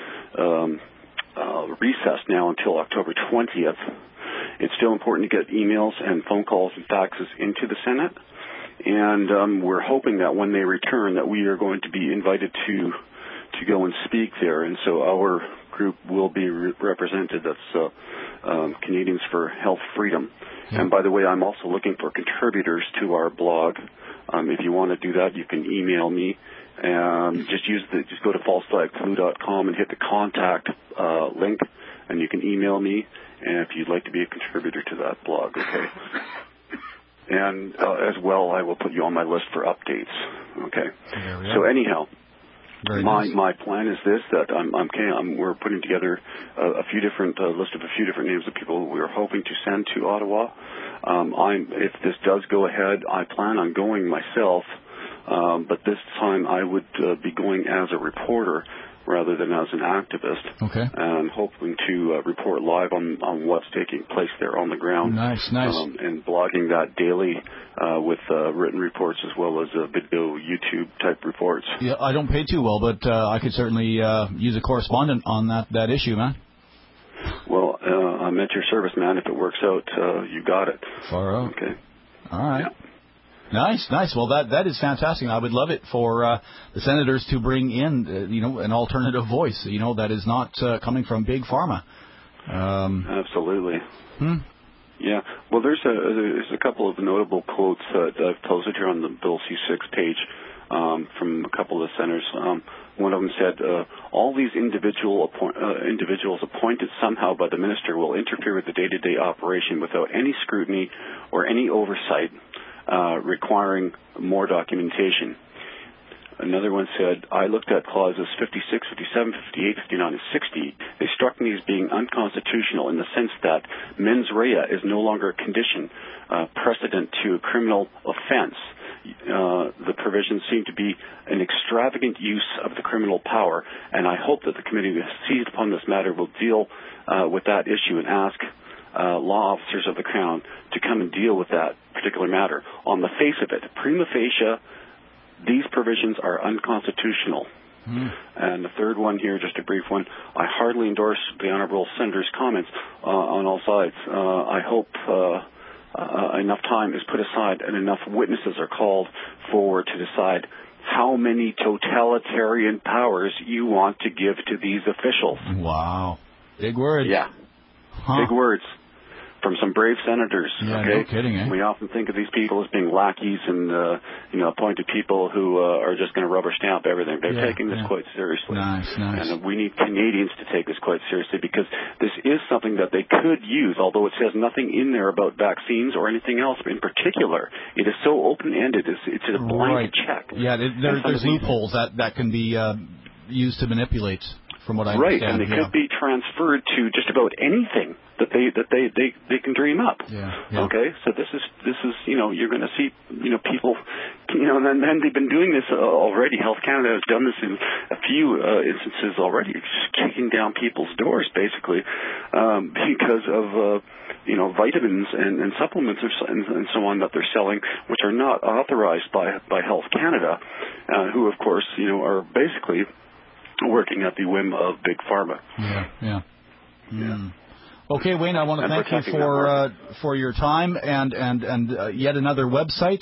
recessed now until October 20th, it's still important to get emails and phone calls and faxes into the Senate. And we're hoping that when they return that we are going to be invited to go and speak there. And so our group will be represented. That's Canadians for Health Freedom. Yeah. And by the way, I'm also looking for contributors to our blog. If you want to do that, you can email me. Just go to falseflagflu.com and hit the contact link, and you can email me. And if you'd like to be a contributor to that blog, okay. And as well, I will put you on my list for updates. Okay. So anyhow, my plan is this: that we're putting together a few different list of a few different names of people we're hoping to send to Ottawa. If this does go ahead, I plan on going myself, but this time I would be going as a reporter rather than as an activist. Okay. And hoping to report live on what's taking place there on the ground. Nice. And blogging that daily with written reports as well as video, YouTube type reports. Yeah, I don't pay too well, but I could certainly use a correspondent on that issue, man. Well, I'm at your service, man. If it works out, you got it. Far out. Okay. All right. Yeah. Nice. Well, that is fantastic. I would love it for the senators to bring in, an alternative voice, that is not coming from Big Pharma. Absolutely. Yeah. Well, there's a couple of notable quotes that I've posted here on the Bill C6 page from a couple of the senators. One of them said, all these individuals appointed somehow by the minister will interfere with the day-to-day operation without any scrutiny or any oversight. Requiring more documentation. Another one said, I looked at clauses 56, 57, 58, 59, and 60. They struck me as being unconstitutional in the sense that mens rea is no longer a condition precedent to a criminal offense. The provisions seem to be an extravagant use of the criminal power, and I hope that the committee that seized upon this matter will deal with that issue and ask law officers of the Crown to come and deal with that particular matter. On the face of it, prima facie, these provisions are unconstitutional. And the third one here, just a brief one, I heartily endorse the Honourable Senator's comments on all sides. I hope enough time is put aside and enough witnesses are called forward to decide how many totalitarian powers you want to give to these officials. Wow. Big words. Yeah. Big words. From some brave senators. Yeah, okay? No kidding, eh? We often think of these people as being lackeys and appointed people who are just going to rubber stamp everything. They're taking this quite seriously. Nice. And we need Canadians to take this quite seriously because this is something that they could use, although it says nothing in there about vaccines or anything else in particular. It is so open-ended. It's a blank check. Yeah, there's loopholes that can be used to manipulate. From what I understand, and they could be transferred to just about anything that they can dream up. Yeah. Okay, so this is you're going to see people and then they've been doing this already. Health Canada has done this in a few instances already, just kicking down people's doors basically because of vitamins and supplements and so on that they're selling, which are not authorized by Health Canada, who of course are basically working at the whim of Big Pharma. Yeah. Okay, Wayne, I want to thank you for your time and yet another website.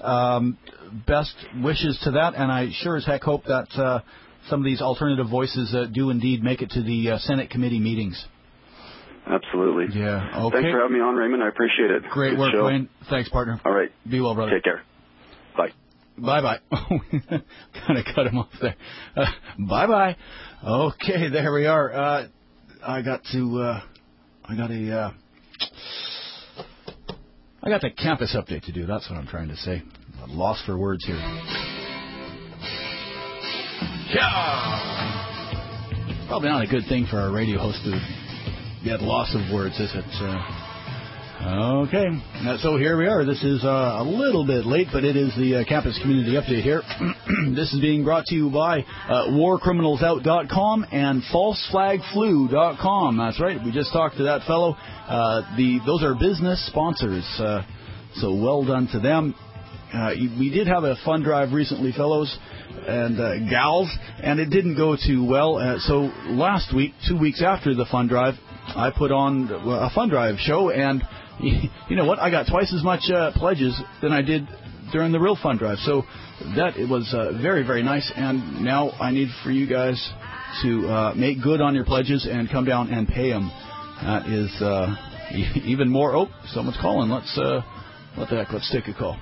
Best wishes to that, and I sure as heck hope that some of these alternative voices do indeed make it to the Senate committee meetings. Absolutely. Yeah. Okay. Thanks for having me on, Raymond. I appreciate it. Great Good work, show. Wayne. Thanks, partner. All right. Be well, brother. Take care. Bye. Bye-bye. Kind of cut him off there. Bye-bye. Okay, there we are. I got the campus update to do. That's what I'm trying to say. I'm lost for words here. Yeah. Probably not a good thing for a radio host to get loss of words, is it? Okay, so here we are. This is a little bit late, but it is the Campus Community Update here. This is being brought to you by warcriminalsout.com and falseflagflu.com. That's right. We just talked to that fellow. Those are business sponsors, so well done to them. We did have a fund drive recently, fellows and gals, and it didn't go too well. So last week, 2 weeks after the fund drive, I put on a fund drive show, and you know what? I got twice as much pledges than I did during the real fund drive. So it was very, very nice. And now I need for you guys to make good on your pledges and come down and pay them. That is even more. Oh, someone's calling. What the heck? Let's take a call.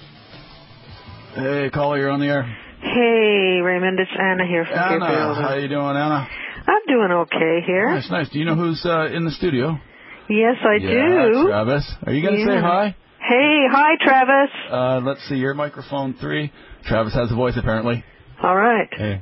Hey, caller, you're on the air. Hey, Raymond, it's Anna here from Anna, Gabriel. how you doing, Anna? I'm doing okay here. Nice. Do you know who's in the studio? Yes, I do. Travis. Are you going to say hi? Hey, hi, Travis. Let's see, your microphone 3. Travis has a voice, apparently. All right. Hey.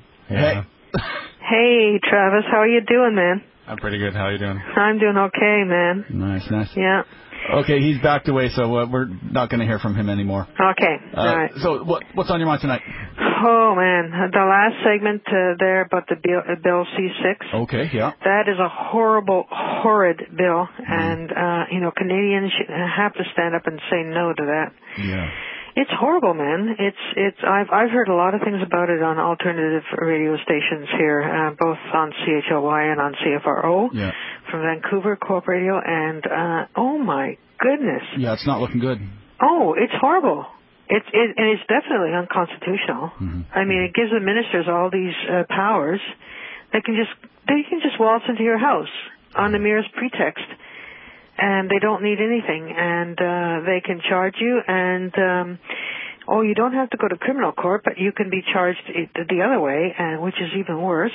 Hey, Travis, how are you doing, man? I'm pretty good. How are you doing? I'm doing okay, man. Nice. Yeah. Okay, he's backed away, so we're not going to hear from him anymore. Okay, all right. So what's on your mind tonight? Oh, man, the last segment there about the Bill C-6. Okay, yeah. That is a horrid bill, and, Canadians have to stand up and say no to that. Yeah. It's horrible, man. I've heard a lot of things about it on alternative radio stations here, both on CHLY and on CFRO from Vancouver Co-op Radio, and oh my goodness. Yeah, it's not looking good. Oh, it's horrible. And it's definitely unconstitutional. Mm-hmm. I mean, it gives the ministers all these powers. They can just waltz into your house on the merest pretext. And they don't need anything, and they can charge you, and you don't have to go to criminal court, but you can be charged the other way, which is even worse.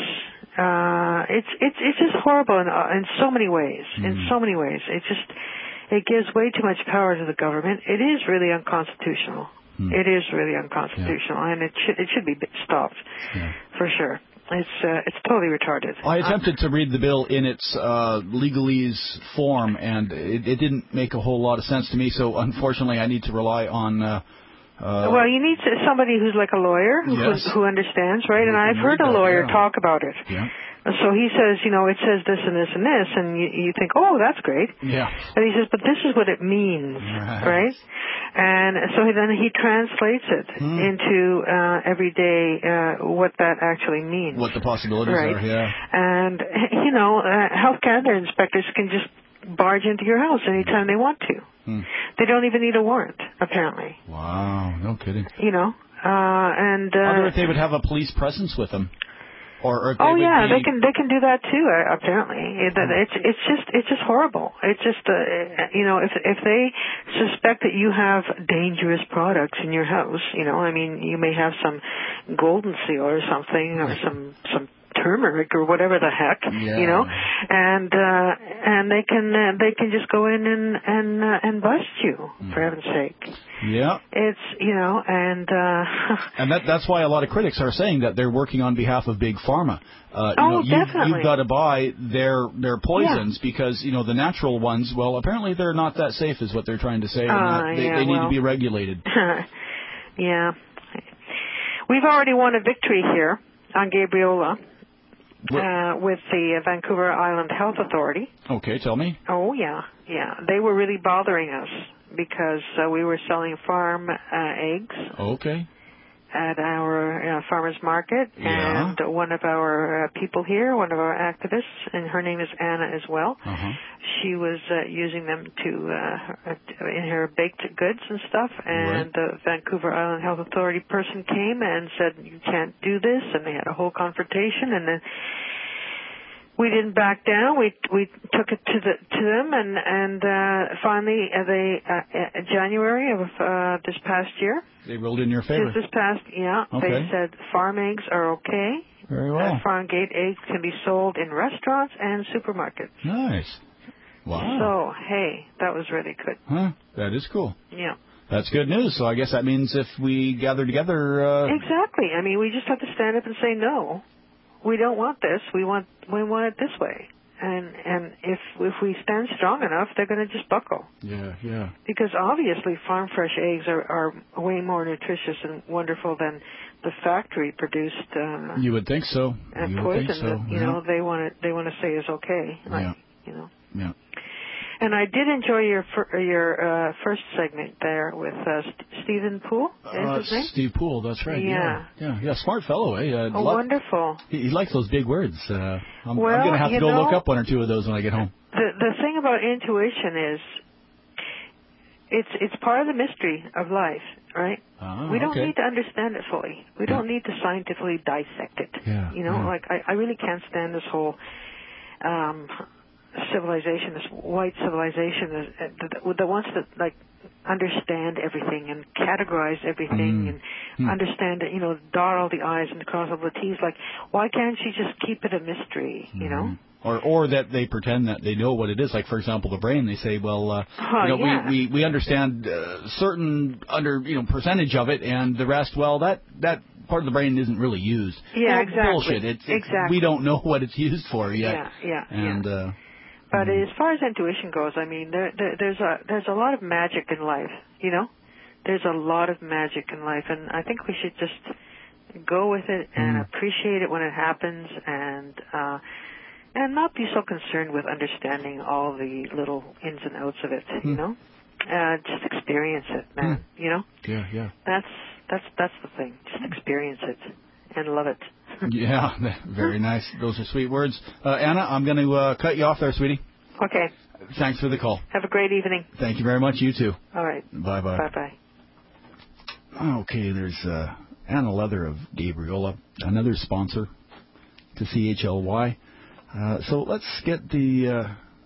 It's just horrible in so many ways. In so many ways, it gives way too much power to the government. It is really unconstitutional. It is really unconstitutional, and it should be stopped for sure. It's totally retarded. I attempted to read the bill in its legalese form, and it didn't make a whole lot of sense to me. So unfortunately, I need to rely on. Well, you need somebody who's like a lawyer who understands, right? And I've heard a lawyer talk about it. Yeah. So he says, it says this and this and this, and you think, oh, that's great. Yeah. And he says, but this is what it means, right? And so then he translates it into everyday what that actually means. What the possibilities are, yeah. And, Health Canada inspectors can just barge into your house anytime they want to. They don't even need a warrant, apparently. Wow, no kidding. I wonder if they would have a police presence with them. Or they can do that too. Apparently, it's just horrible. It's just if they suspect that you have dangerous products in your house, you may have some golden seal or something, or some turmeric or whatever the heck, and they can just go in and bust you, for heaven's sake. Yeah. It's, and that's why a lot of critics are saying that they're working on behalf of Big Pharma. Definitely. You've got to buy their poisons because, the natural ones, well, apparently they're not that safe is what they're trying to say. And they need to be regulated. Yeah. We've already won a victory here on Gabriola. With the Vancouver Island Health Authority. Okay, tell me. Oh, yeah. They were really bothering us because we were selling farm eggs. Okay. At our farmers market, and one of our people here, one of our activists, and her name is Anna as well. She was using them in her baked goods and stuff, and the Vancouver Island Health Authority person came and said, you can't do this, and they had a whole confrontation, and then we didn't back down. We took it to them, and finally, January of this past year, they ruled in your favor. This past, they said farm eggs are okay. Very well. Farm gate eggs can be sold in restaurants and supermarkets. Nice. Wow. So, hey, that was really good. Huh? That is cool. Yeah. That's good news. So I guess that means if we gather together... Exactly. I mean, we just have to stand up and say, no, we don't want this. We want it this way. And if we stand strong enough, they're going to just buckle. Yeah. Because obviously farm fresh eggs are way more nutritious and wonderful than the factory produced. You would think so. And you poison would think so. that they want to say is okay. Yeah. And I did enjoy your first segment there with Stephen Poole. Is his name? Steve Poole, that's right. Yeah. Smart fellow, eh? Wonderful. He likes those big words. I'm going to have to go look up one or two of those when I get home. The thing about intuition is it's part of the mystery of life. right? We don't need to understand it fully. We don't need to scientifically dissect it. Yeah. You know, like I really can't stand this whole civilization, this white civilization that wants to like understand everything and categorize everything and understand it, you know, dot all the I's and cross all the T's. Like, why can't you just keep it a mystery, you know? Or that they pretend that they know what it is. Like, for example, the brain, they say, well, we understand certain percentage of it, and the rest, well, that part of the brain isn't really used. Yeah, well, exactly. Bullshit. Exactly. We don't know what it's used for yet. Yeah. But as far as intuition goes, I mean, there's a lot of magic in life, you know? There's a lot of magic in life, and I think we should just go with it and appreciate it when it happens, and not be so concerned with understanding all the little ins and outs of it, you know? Just experience it, man, you know? Yeah. That's the thing. Just experience it and love it. Yeah, very nice. Those are sweet words. Anna, I'm going to cut you off there, sweetie. Okay. Thanks for the call. Have a great evening. Thank you very much. You too. All right. Bye-bye. Bye-bye. Okay, there's Anna Leather of Gabriola, another sponsor to CHLY. So let's get the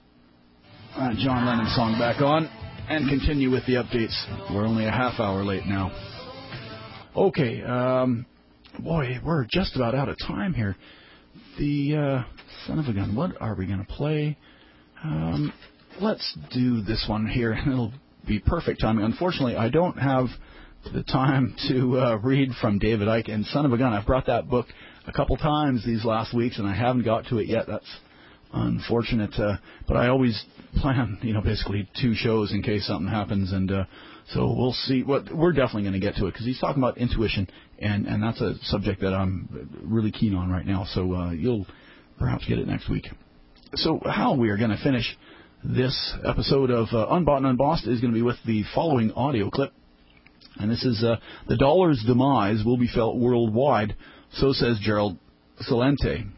John Lennon song back on and continue with the updates. We're only a half hour late now. Okay, boy, we're just about out of time here. The son of a gun, what are we going to play? Let's do this one here, and it'll be perfect timing. Unfortunately, I don't have the time to read from David Icke and Son of a Gun. I've brought that book a couple times these last weeks, and I haven't got to it yet. That's unfortunate. But I always plan, basically 2 shows in case something happens, and so we'll see. We're definitely going to get to it because he's talking about intuition, and that's a subject that I'm really keen on right now. So you'll perhaps get it next week. So how we are going to finish this episode of Unbought and Unbossed is going to be with the following audio clip. And this is the dollar's demise will be felt worldwide, so says Gerald Celente.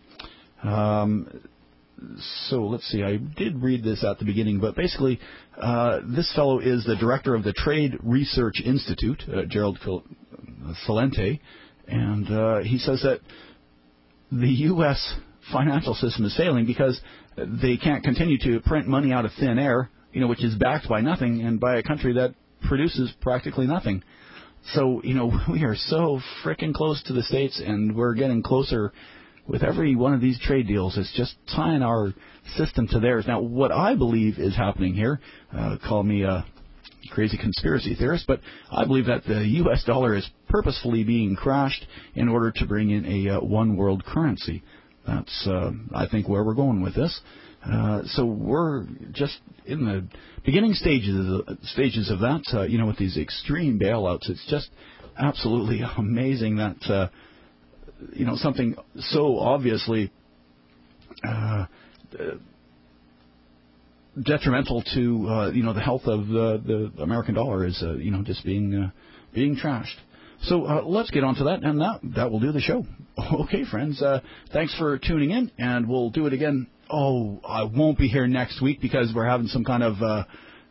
So let's see, I did read this at the beginning, but basically this fellow is the director of the Trade Research Institute, Gerald Celente, and he says that the U.S. financial system is failing because they can't continue to print money out of thin air, which is backed by nothing and by a country that produces practically nothing. So, we are so frickin' close to the States, and we're getting closer with every one of these trade deals. It's just tying our system to theirs. Now, what I believe is happening here, call me a crazy conspiracy theorist, but I believe that the U.S. dollar is purposefully being crashed in order to bring in a one world currency. That's, I think, where we're going with this. So we're just in the beginning stages of that, with these extreme bailouts. It's just absolutely amazing that, something so obviously detrimental to, the health of the American dollar is, just being trashed. So let's get on to that, and that will do the show. Okay, friends, thanks for tuning in, and we'll do it again. Oh, I won't be here next week because we're having some kind of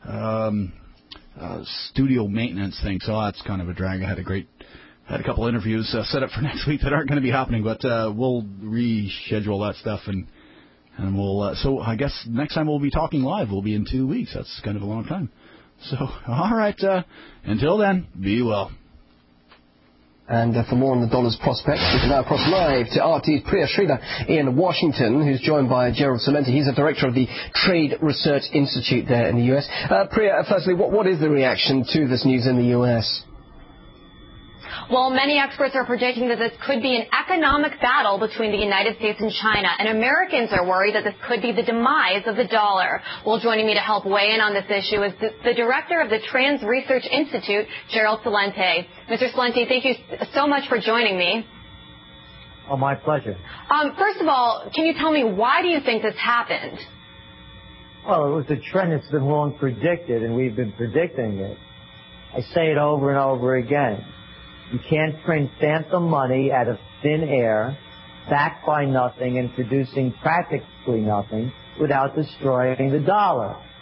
studio maintenance thing, so that's kind of a drag. I had a couple interviews set up for next week that aren't going to be happening, but we'll reschedule that stuff, and we'll. So I guess next time we'll be talking live will be in 2 weeks. That's kind of a long time. So all right, until then, be well. And for more on the dollar's prospects, we can now cross live to RT's Priya Sridhar in Washington, who's joined by Gerald Celente. He's the director of the Trade Research Institute there in the U.S. Priya, firstly, what is the reaction to this news in the U.S.? Well, many experts are predicting that this could be an economic battle between the United States and China, and Americans are worried that this could be the demise of the dollar. Well, joining me to help weigh in on this issue is the director of the Trade Research Institute, Gerald Celente. Mr. Celente, thank you so much for joining me. Oh, my pleasure. First of all, can you tell me why do you think this happened? Well, it was a trend that's been long predicted, and we've been predicting it. I say it over and over again. You can't print phantom money out of thin air, backed by nothing and producing practically nothing without destroying the dollar.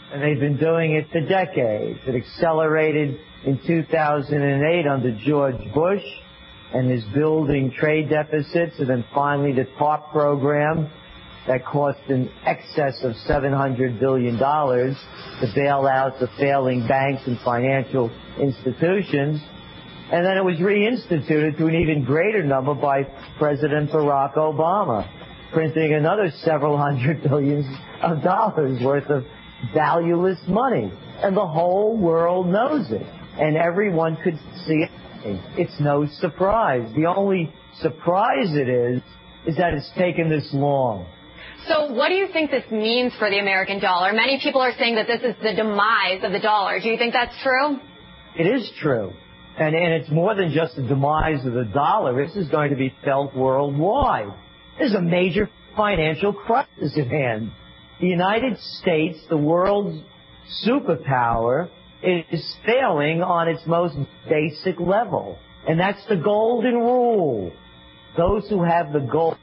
And they've been doing it for decades. It accelerated in 2008 under George Bush and his building trade deficits, and then finally the TARP program that cost in excess of $700 billion to bail out the failing banks and financial institutions. And then it was reinstituted to an even greater number by President Barack Obama, printing another several hundred billions of dollars worth of valueless money. And the whole world knows it. And everyone could see it. It's no surprise. The only surprise it is that it's taken this long. So what do you think this means for the American dollar? Many people are saying that this is the demise of the dollar. Do you think that's true? It is true. And it's more than just the demise of the dollar. This is going to be felt worldwide. There's a major financial crisis at hand. The United States, the world's superpower, is failing on its most basic level. And that's the golden rule. Those who have the gold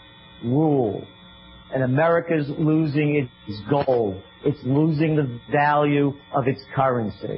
rule. And America's losing its gold. It's losing the value of its currency.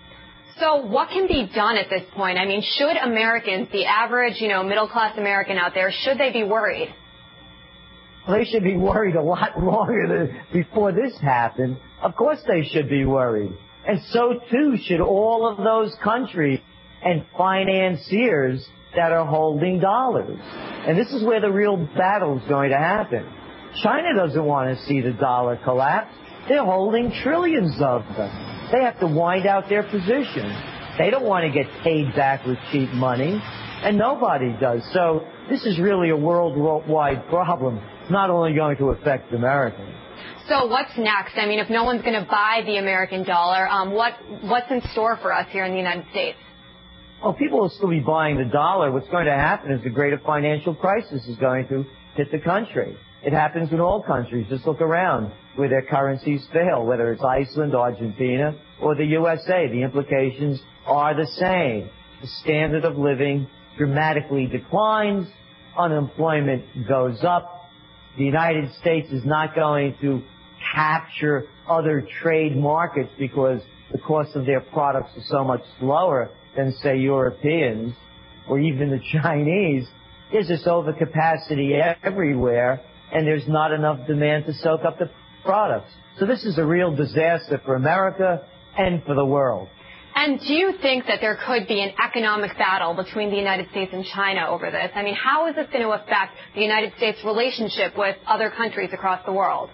So what can be done at this point? I mean, should Americans, the average, middle-class American out there, should they be worried? Well, they should be worried a lot longer before this happened. Of course they should be worried. And so, too, should all of those countries and financiers that are holding dollars. And this is where the real battle is going to happen. China doesn't want to see the dollar collapse. They're holding trillions of them. They have to wind out their position. They don't want to get paid back with cheap money, and nobody does. So this is really a worldwide problem. It's not only going to affect Americans. So what's next? I mean, if no one's going to buy the American dollar, what's in store for us here in the United States? Well, people will still be buying the dollar. What's going to happen is a greater financial crisis is going to hit the country. It happens in all countries. Just look around where their currencies fail, whether it's Iceland, Argentina, or the USA. The implications are the same. The standard of living dramatically declines. Unemployment goes up. The United States is not going to capture other trade markets because the cost of their products is so much lower than, say, Europeans or even the Chinese. There's this overcapacity everywhere, and there's not enough demand to soak up the products. So this is a real disaster for America and for the world. And do you think that there could be an economic battle between the United States and China over this? I mean, how is this going to affect the United States' relationship with other countries across the world?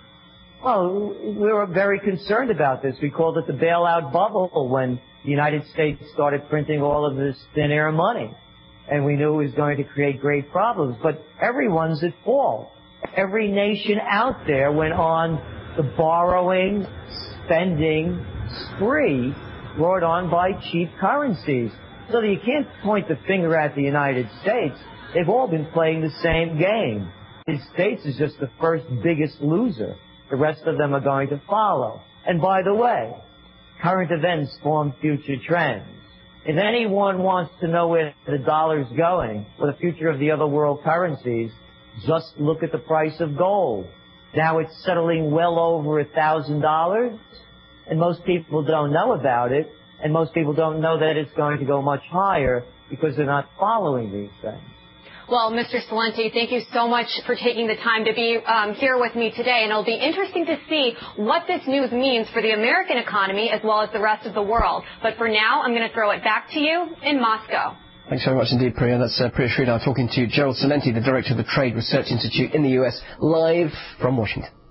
Well, we were very concerned about this. We called it the bailout bubble when the United States started printing all of this thin air money. And we knew it was going to create great problems. But everyone's at fault. Every nation out there went on the borrowing, spending spree brought on by cheap currencies. So that you can't point the finger at the United States. They've all been playing the same game. The United States is just the first biggest loser. The rest of them are going to follow. And by the way, current events form future trends. If anyone wants to know where the dollar's going or the future of the other world currencies, just look at the price of gold. Now it's settling well over $1,000, and most people don't know about it, and most people don't know that it's going to go much higher because they're not following these things. Well, Mr. Celente, thank you so much for taking the time to be here with me today, and it'll be interesting to see what this news means for the American economy as well as the rest of the world. But for now, I'm going to throw it back to you in Moscow. Thanks very much indeed, Priya. That's Priya Sridhar talking to Gerald Celente, the director of the Trade Research Institute in the US, live from Washington.